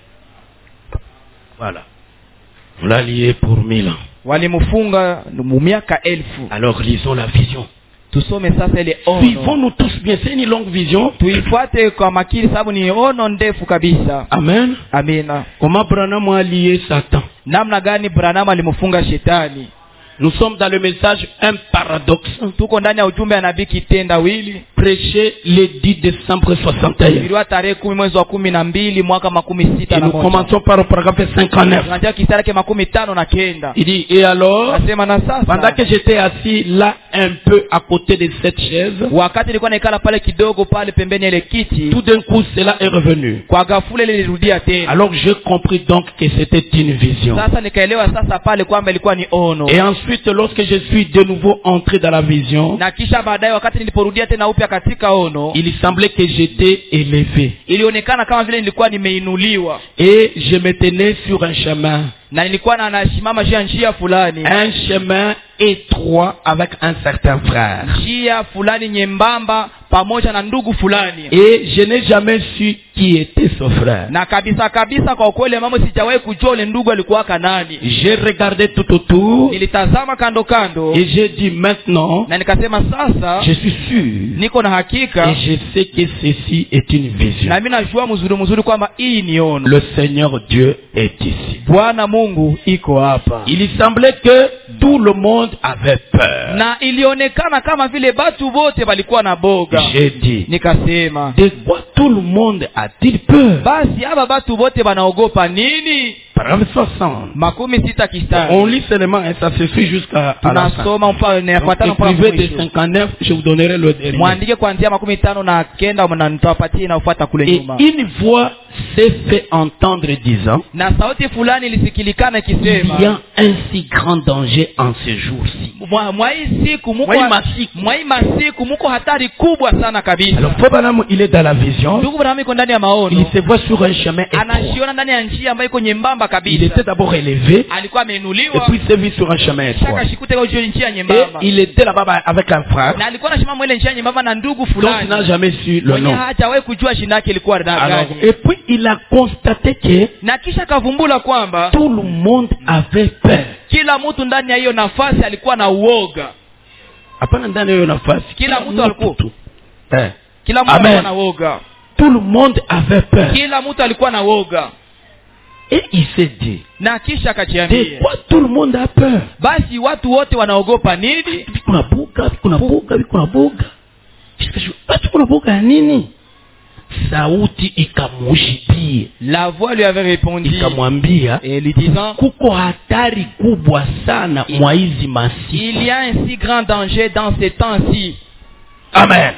Voilà. On l'a lié pour 1000 ans. Walimfunga miaka 1000. Alors lisons la vision. Tusome sasa ile ono. Suivons-nous tous bien, c'est une longue vision. Tuifuate kwa makini sababu ni ono ndefu kabisa. Amen. Amina. Comment Branham a lié Satan? Namna gani Branham alimfunga Shetani? Nous sommes dans le message un paradoxe. Tuko ndani ya ujumbe wa nabii kitendawili. Prêché le 10 décembre 61. Ilikuwa tarehe 10 mwezi wa 12 mwaka 61. Et nous commençons par le paragraphe 59. Tunaanza kistari cha 59. Il dit, et alors, Nasema na sasa, pendant que j'étais assis là un peu à côté de cette chaise, wakati nilikuwa naikala pale kidogo pale pembeni ya ile kiti, tout d'un coup cela est revenu. Kwa ghafla ile ilirudia tena. Alors j'ai compris donc que c'était une vision. Sasa nikaelewa sasa pale kwamba ilikuwa ni ono. Et ensuite lorsque je suis de nouveau entré dans la vision, na kisha baadaye wakati niliporudia tena upya katika ono, il semblait que j'étais élevé. Ilionekana kama vile nilikuwa nimeinuliwa. Et je me tenais sur un chemin. Na nilikuwa nasimama njia fulani. Un chemin étroit avec un certain frère. Njia fulani nyembamba pamoja na ndugu fulani. Et je n'ai jamais su qui était ce frère. Na kabisa kwa kweli mama sijawahi kujua ile ndugu alikuwa kanani. J'ai regardé tout autour. Nilitazama kando. Et j'ai dit maintenant, na nikasema sasa, je suis sûr. Niko na hakika. Et je sais que ceci est une vision. Na mimi najua mzuri kwamba hii ni ono. Le Seigneur Dieu est ici. Bwana Mungu iko hapa. Il semblait que tout le monde avait peur. Na ilionekana kama vile watu wote walikuwa na boga. J'ai dit, nikasema, de quoi tout le monde a-t-il peur? Basi hapa watu wote wanaogopa nini? Paragraphe 60. 60 kistari. On lit seulement et ça se suit jusqu'à la fin. Écrivez de 59, je vous donnerai le dernier. Mwandike kuanzia 59 na nitawapatia inayofuata kule nyuma. Et une voix s'est fait entendre disant, na sauti fulani ilisikilikana ikisema, il y a un si grand danger en ce jour-ci. Mwai masiku muko hatari kubwa sana kabisa. Alors Branham il est dans la vision. Ndugu Branham iko ndani ya maono. Il se voit sur un chemin étroit. Anashiona ndani ya njia ambayo iko nyembamba kabisa. Il était d'abord élevé. Alikuwa ameinuliwa. Et puis il s'est vu sur un chemin étroit. Shaka shikute kwa njia nyembamba. Et il était là-bas avec un frère. Na alikuwa anashimama ile njia nyembamba na ndugu fulani. Donc il n'a jamais su le nom. Hajawahi kujua jina lake lilikuwa nani. Alors et puis il a constaté que na kisha kavumbula kwamba tout le monde avait peur. Kila mtu ndani ya hiyo nafasi alikuwa na uoga. Hapana ndani ya hiyo nafasi. Kila mtu alikuwa. Kila mtu alikuwa na uoga. Tout le monde avait peur. Kila mtu alikuwa na uoga. Et il s'est dit, na kisha akajiambia, de quoi tout le monde a peur? Basi watu wote wanaogopa nini? Kuna boga. Watu kuna boga nini? Sauti ikamujibia. La voix lui avait répondu. Ikamwambia, et lui disant, kuko hatari kubwa sana mwa hizi masiku. Il y a un si grand danger dans ces temps-ci. Amen.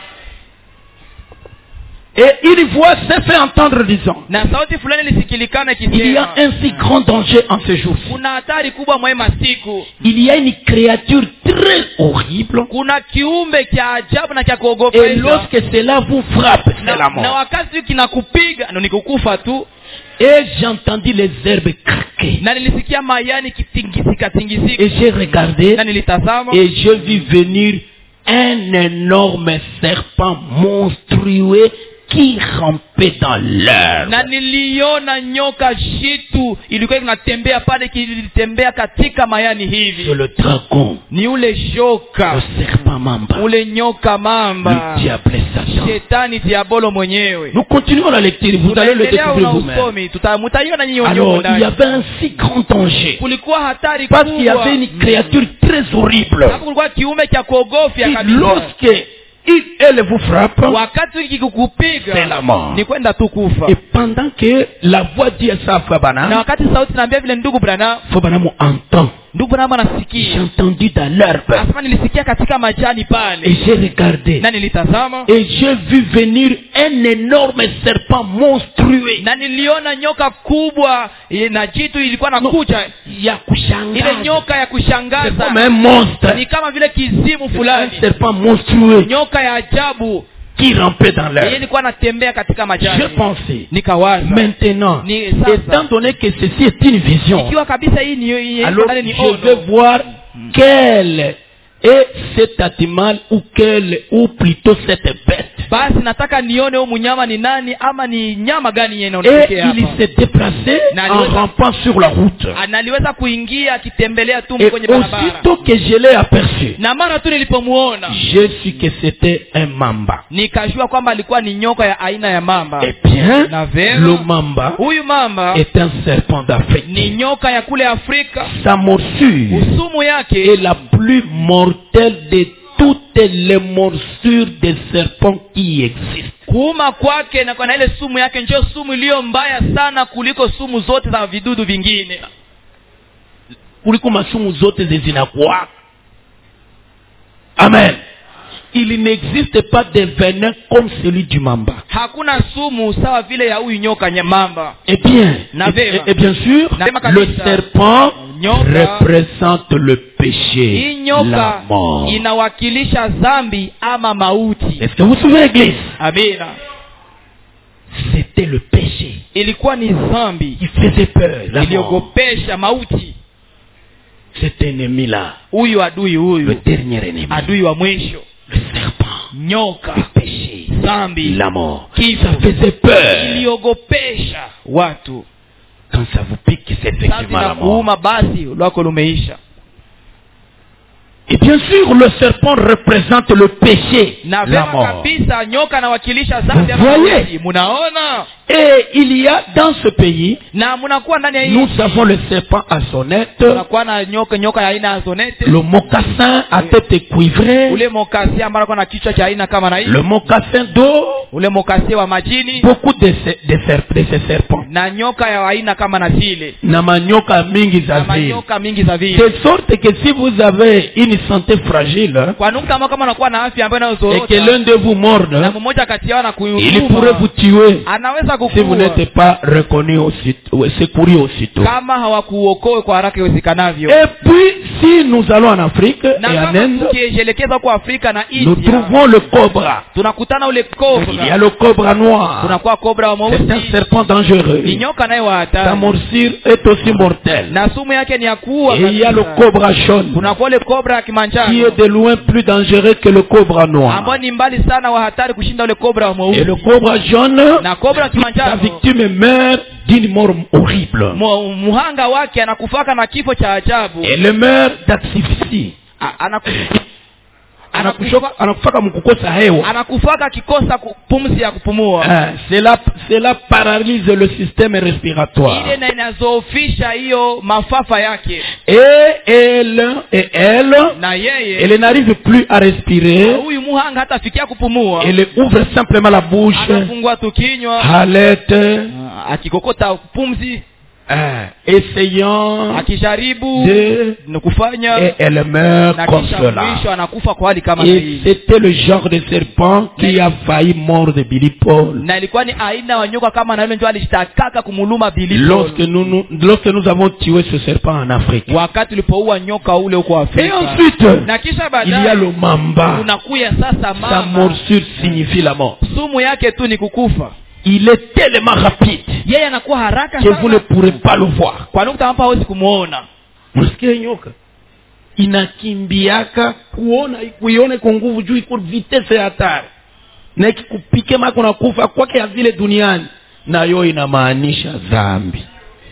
Et une voix s'est fait entendre disant, na sauti fulani lisikilikana ikisema, il y a un si grand danger en ce jour. Kuna hatari kubwa mwa masiku. Il y a une créature très horrible. Kuna kiumbe cha ajabu na cha kuogopesha. Et lorsque cela vous frappe, c'est la mort. Na wakati kinakupiga ni kukufa tu. Et j'entendis les herbes craquer. Na nilisikia mayani kitingizika. Et j'ai regardé. Na nilitazama. Et j'ai vu venir un énorme serpent monstrueux qui rampait dans l'herbe. Na niliona nyoka jitu ilikuwa inatembea pale, kilitembea katika mayani hivi. C'est le dragon, Ni ule joka, le serpent mamba, ule nyoka mamba, le diable et Satan. shetani diabolo mwenyewe. Nous continuons la lecture, vous allez le Tunaendelea découvrir na vous-même. usomi, mutaiona nyinyi wenyewe Alors, il ndani. y avait un si grand danger. Kulikuwa hatari Parce qu'il y kubwa. avait une créature très horrible. Hapo kulikuwa kiume cha kuogofya Qui, kabisa. lorsque elle vous frappe, Wakati kikukupiga c'est la mort. ni kwenda tu kufa. Et pendant que la voix dit à ça, Na Fabana, wakati sauti naambia vile, ndugu Branham, Fabana entend. ndugu Branham J'ai anasikia. entendu dans l'herbe. Asema nilisikia katika majani Et pale. j'ai regardé. Na nilitazama. Et j'ai vu venir un énorme serpent monstrueux. Na niliona nyoka kubwa na jitu ilikuwa nakuja. Ya kushangaza. Ile nyoka ya C'est comme kushangaza. un monstre. Ni kama vile kizimu Un fulani. serpent monstrueux Nyoka ya ajabu. qui rampait dans Yeye l'air. ilikuwa anatembea katika majani. Je pensais, Nikawaza. maintenant, Ni sasa. étant donné que ceci est une vision, Ikiwa kabisa hii ni alors ni je vais voir quel est cet animal ou plutôt cette bête. Basi nataka nione huyu mnyama ni nani, ama ni nyama gani yenye Et inaonekea il hapa. s'est déplacé en rampant sur la route. Analiweza kuingia akitembelea tu Et kwenye barabara. aussitôt que je l'ai aperçu, Na mara tu nilipomuona j'ai su que c'était un mamba. nikajua kwamba alikuwa ni nyoka ya aina ya mamba. Eh bien, Na vema, le mamba huyu mamba est un serpent d'Afrique. ni nyoka ya kule Afrika. Sa morsure Usumu yake est la plus mortelle de toutes les morsures des serpents qui existent. kuuma kwake na kwa ile sumu yake ndio sumu iliyo mbaya sana kuliko sumu zote za vidudu vingine. Kuliko masumu zote zinakuwa. Amen. Il n'existe pas de venin comme celui du mamba. Hakuna sumu sawa vile ya huyu nyoka mamba. Eh bien, Na vema. et bien sûr, Na vema le kabisa. serpent Nyoka. représente le Hii péché, la nyoka mort. inawakilisha dhambi ama mauti. Est-ce que vous vous souvenez, Église? Amina. C'était le péché Ilikuwa ni dhambi qui faisait peur, la mort. iliyogopesha mauti. Cet ennemi-là, Huyu adui le huyu, dernier ennemi, adui wa mwisho, le serpent, nyoka, le péché, dhambi, la mort, kifo, ça faisait peur. iliyogopesha watu. Quand ça vous pique, c'est Sasa effectivement la mort. inakuuma, basi lwako lumeisha. Et bien sûr, le serpent représente le péché, Na la vema mort. kabisa nyoka anawakilisha dhambi ama Vous voyez? mauti. Munaona? Et il y a dans ce pays, Na munakuwa ndani ya hii nous avons le serpent à sonnette, tunakuwa na nyoka ya aina ya zonete, le mocassin à tête cuivrée, ule mokasi ambaye anakuwa na kichwa cha aina kama na hii, le mocassin d'eau, ule mokasi wa majini, beaucoup de ces serpents. na nyoka ya aina kama na zile, Na manyoka mingi za na vile. manyoka mingi za vile. De sorte que si vous avez une santé fragile Kwa nukta kama unakuwa na afya ambayo et que inayozorota l'un de vous na morde, mmoja kati yao il anakuuma, pourrait vous tuer anaweza si vous kukua n'êtes pas reconnu aussitôt, secouru aussitôt. kama hawakuokoe kwa haraka iwezekanavyo. Et puis, si nous allons en Afrique Na et en kama Inde, tukielekeza kwa Afrika na nous India, trouvons le cobra. tunakutana ule Il y a kobra, le cobra noir. kunakuwa kobra wa C'est un mweusi, serpent dangereux. ni nyoka naye wa Sa hatari, morsure est aussi mortelle. na sumu yake ni ya kuua Et il y a le kabisa. cobra jaune, Kunakuwa ule kobra ya qui kimanjano est de loin plus dangereux que le cobra noir. ambao ni mbali sana wa hatari kushinda ule kobra wa Et le mweusi. cobra jaune, Na kobra sa kimanjano, victime meurt d'une mort horrible. muhanga wake anakufaka na kifo cha ajabu. Elle meurt d'asphyxie. Anakufaka mkukosa hewa. Anakufaka akikosa pumzi ya kupumua. Cela paralyse le système respiratoire. Ile na inazoofisha hiyo mafafa yake. Et elle, Na yeye elle n'arrive plus à respirer. huyu muhanga hata fikia kupumua. Elle ouvre simplement la bouche. Anafungua tu kinywa, Halete. akikokota pumzi, Essayant akijaribu de... kufanya, Et elle meurt na comme kisha cela. mwisho anakufa kwa hali kama Et hii. c'était le genre de serpent qui a failli mordre Billy Paul. Na ilikuwa ni aina wa nyoka kama na yule ndio alishitakaka kumuluma Billy Paul. Lorsque nous avons tué ce serpent en Afrique. Wakati ulipoua nyoka ule huko Et Afrika. ensuite, Na kisha il y a baadaye le mamba. unakuya sasa Sa mama. morsure signifie la mort. Sumu yake tu ni kukufa. Il est tellement rapide Yeye anakuwa haraka que vous ne sana. pourrez pas le voir. Kwa nukta hapa hawezi kumuona. Msikie nyoka inakimbiaka kuione kwa nguvu juu iko vitesse ya hatari. Na ikikupike mako unakufa kwake ya vile duniani, na yo inamaanisha dhambi.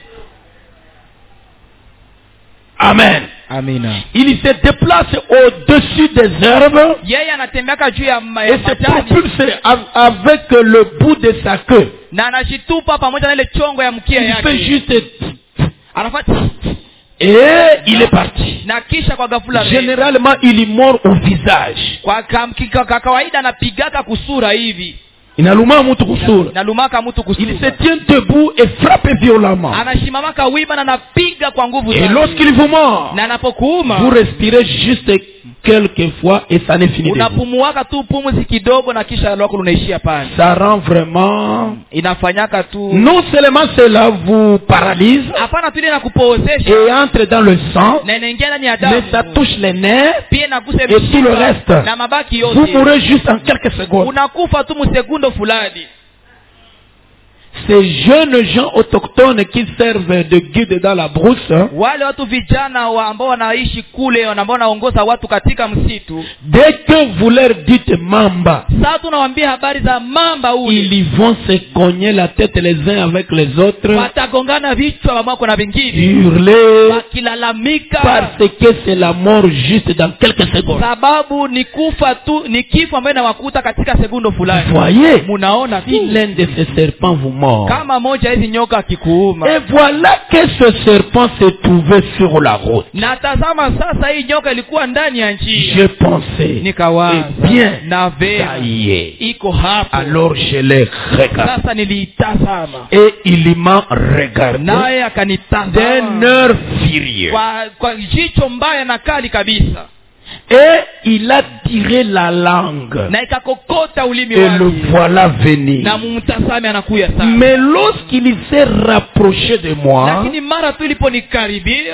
Amen. Amina. Il se déplace au-dessus des herbes. Yeye anatembea juu ya Et se propulse avec le bout de sa queue. Na anajitupa pamoja na ile chongo ya mkia yake. Il fait juste Anafanya et il est parti. Na kisha kwa ghafla généralement il mord au visage. Kwa kawaida anapigaka kusura hivi. Inaluma mtu kusura. Inalumaka mtu kusura. Il se tient debout et frappe violemment. Anashimamaka wima na anapiga kwa nguvu sana. Et lorsqu'il vous mord, na anapokuuma, vous respirez juste quelques fois et ça n'est fini. Unapumuaka tu pumzi kidogo na kisha lako unaishia pale. Ça rend vraiment, inafanyaka tu. Non seulement cela vous paralyse, hapana tu ile inakupozesha et entre dans le sang, na inaingia ndani ya damu, mais ça touche les nerfs pia inagusa et tout le reste. Na mabaki yote. Vous mourrez juste en quelques secondes. Unakufa tu msekundo fulani. Ces jeunes gens autochtones qui servent de guide dans la brousse, wale watu vijana ambao wanaishi kule ambao wanaongoza watu katika msitu, dès que vous leur dites mamba, sasa tunawaambia habari za mamba ule, ils vont se cogner la tête les uns avec les autres, watagongana vichwa wamako na vingine, hurler, wakilalamika, parce que c'est la mort juste dans quelques secondes. Sababu ni kufa tu, ni kifo ambacho inawakuta katika sekundo fulani. Voyez, munaona si l'un de ces serpents vous mord, kama moja hizi nyoka akikuuma, et voilà que ce serpent se trouvait sur la route. Na tazama sasa hii nyoka ilikuwa ndani ya njia. Je pensais, nikawaza, bien, na vema, ça y est, iko hapo. Alors je l'ai regardé. Sasa nilitazama. Et il m'a regardé naye akanitazama d'un air furieux. Kwa jicho mbaya na kali kabisa. Et il a tiré la langue. Na ikakokota ulimi wake. Et le voilà venir. Na mumtazame anakuya sana. Mais lorsqu'il s'est rapproché de moi, lakini mara tu iliponikaribia,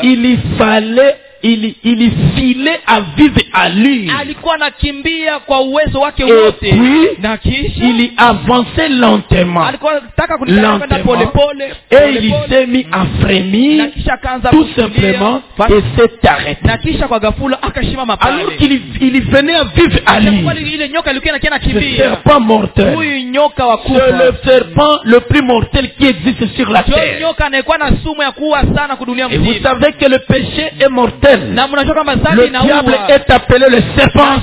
il filait à vive allure. Alikuwa anakimbia kwa uwezo wake wote. Na kisha il avançait lentement. Alikuwa anataka kunitaka pole pole. Et il s'est mis à frémir. Na kisha kaanza tout simplement et s'est arrêté. Na kisha kwa ghafula akashimama pale. Alors qu'il venait à vive allure. Ile nyoka ilikuwa inakiana kimbia. Ce serpent mortel. Huyu nyoka wa kufa. C'est le serpent le plus mortel qui existe sur la terre. Nyoka anakuwa na sumu ya kuua sana kudunia mzima. Et vous savez que le péché est mortel. Le diable est appelé le serpent.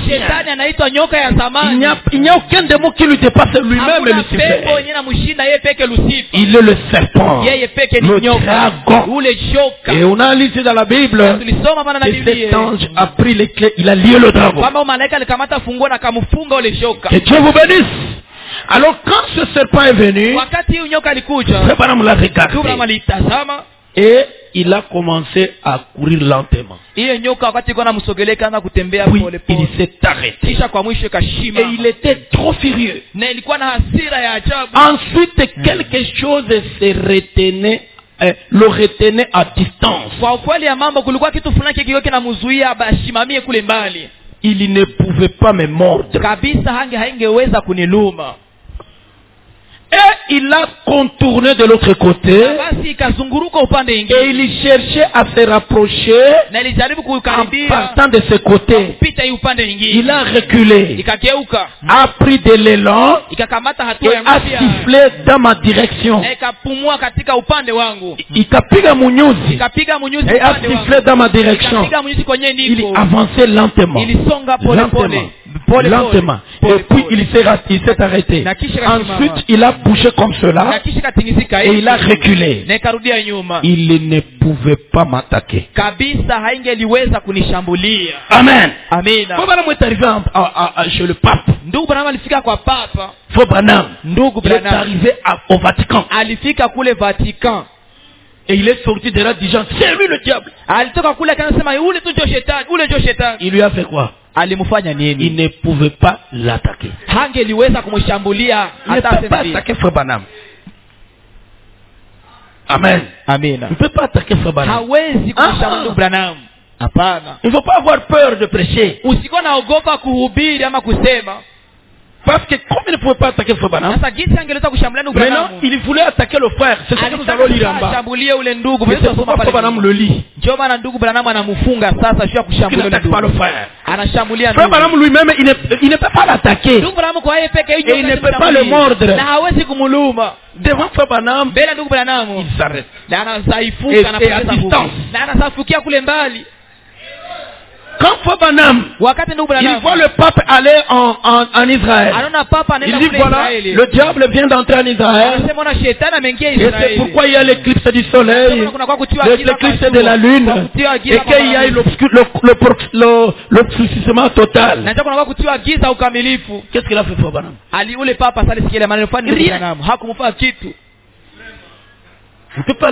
Il n'y a aucun démon qui lui dépasse lui-même, Lucifer. Il est le serpent, le dragon. Et on a lu dans la Bible que cet ange a pris les clés, il a lié le dragon. Que Dieu vous bénisse. Alors quand ce serpent est venu, Frère Branham l'a regardé. Et il a commencé à courir lentement. Puis il s'est arrêté. Et il était trop furieux. Ensuite, quelque chose le retenait à distance. Il ne pouvait pas me mordre. Et il a contourné de l'autre côté. Et il cherchait à se rapprocher en partant de ce côté. Il a reculé, a pris de l'élan et a sifflé dans ma direction. Il a sifflé dans ma direction. Il avançait lentement. Lentement. Et puis il s'est arrêté. Ensuite il a bougé comme cela et il a reculé. Il ne pouvait pas m'attaquer. Amen. Frère est arrivé chez le pape. Frère Branham est arrivé au Vatican. Et il est sorti de là disant, c'est lui le diable. Il lui a fait quoi? Il ne pouvait pas l'attaquer. Il ne peut pas attaquer Frère Branham. Amen. Il ne peut pas attaquer Frère Branham. Il ne faut pas avoir peur de prêcher. Parce que comme il ne pouvait pas attaquer Frère Branham, maintenant il voulait attaquer le frère. C'est ce que nous allons lire en bas. Et c'est pourquoi Frère Branham le lit. Il n'attaque pas le frère. Frère Branham lui-même, il ne peut pas l'attaquer. Et il ne peut pas le mordre. Devant Frère Branham, il s'arrête. Et à distance. Quand Frère Branham, il voit le pape aller en Israël, il dit voilà, le diable vient d'entrer en Israël, et c'est pourquoi il y a l'éclipse du soleil, l'éclipse de la lune, et qu'il y a l'obscurcissement total. Qu'est-ce qu'il a fait Frère Branham? Rien.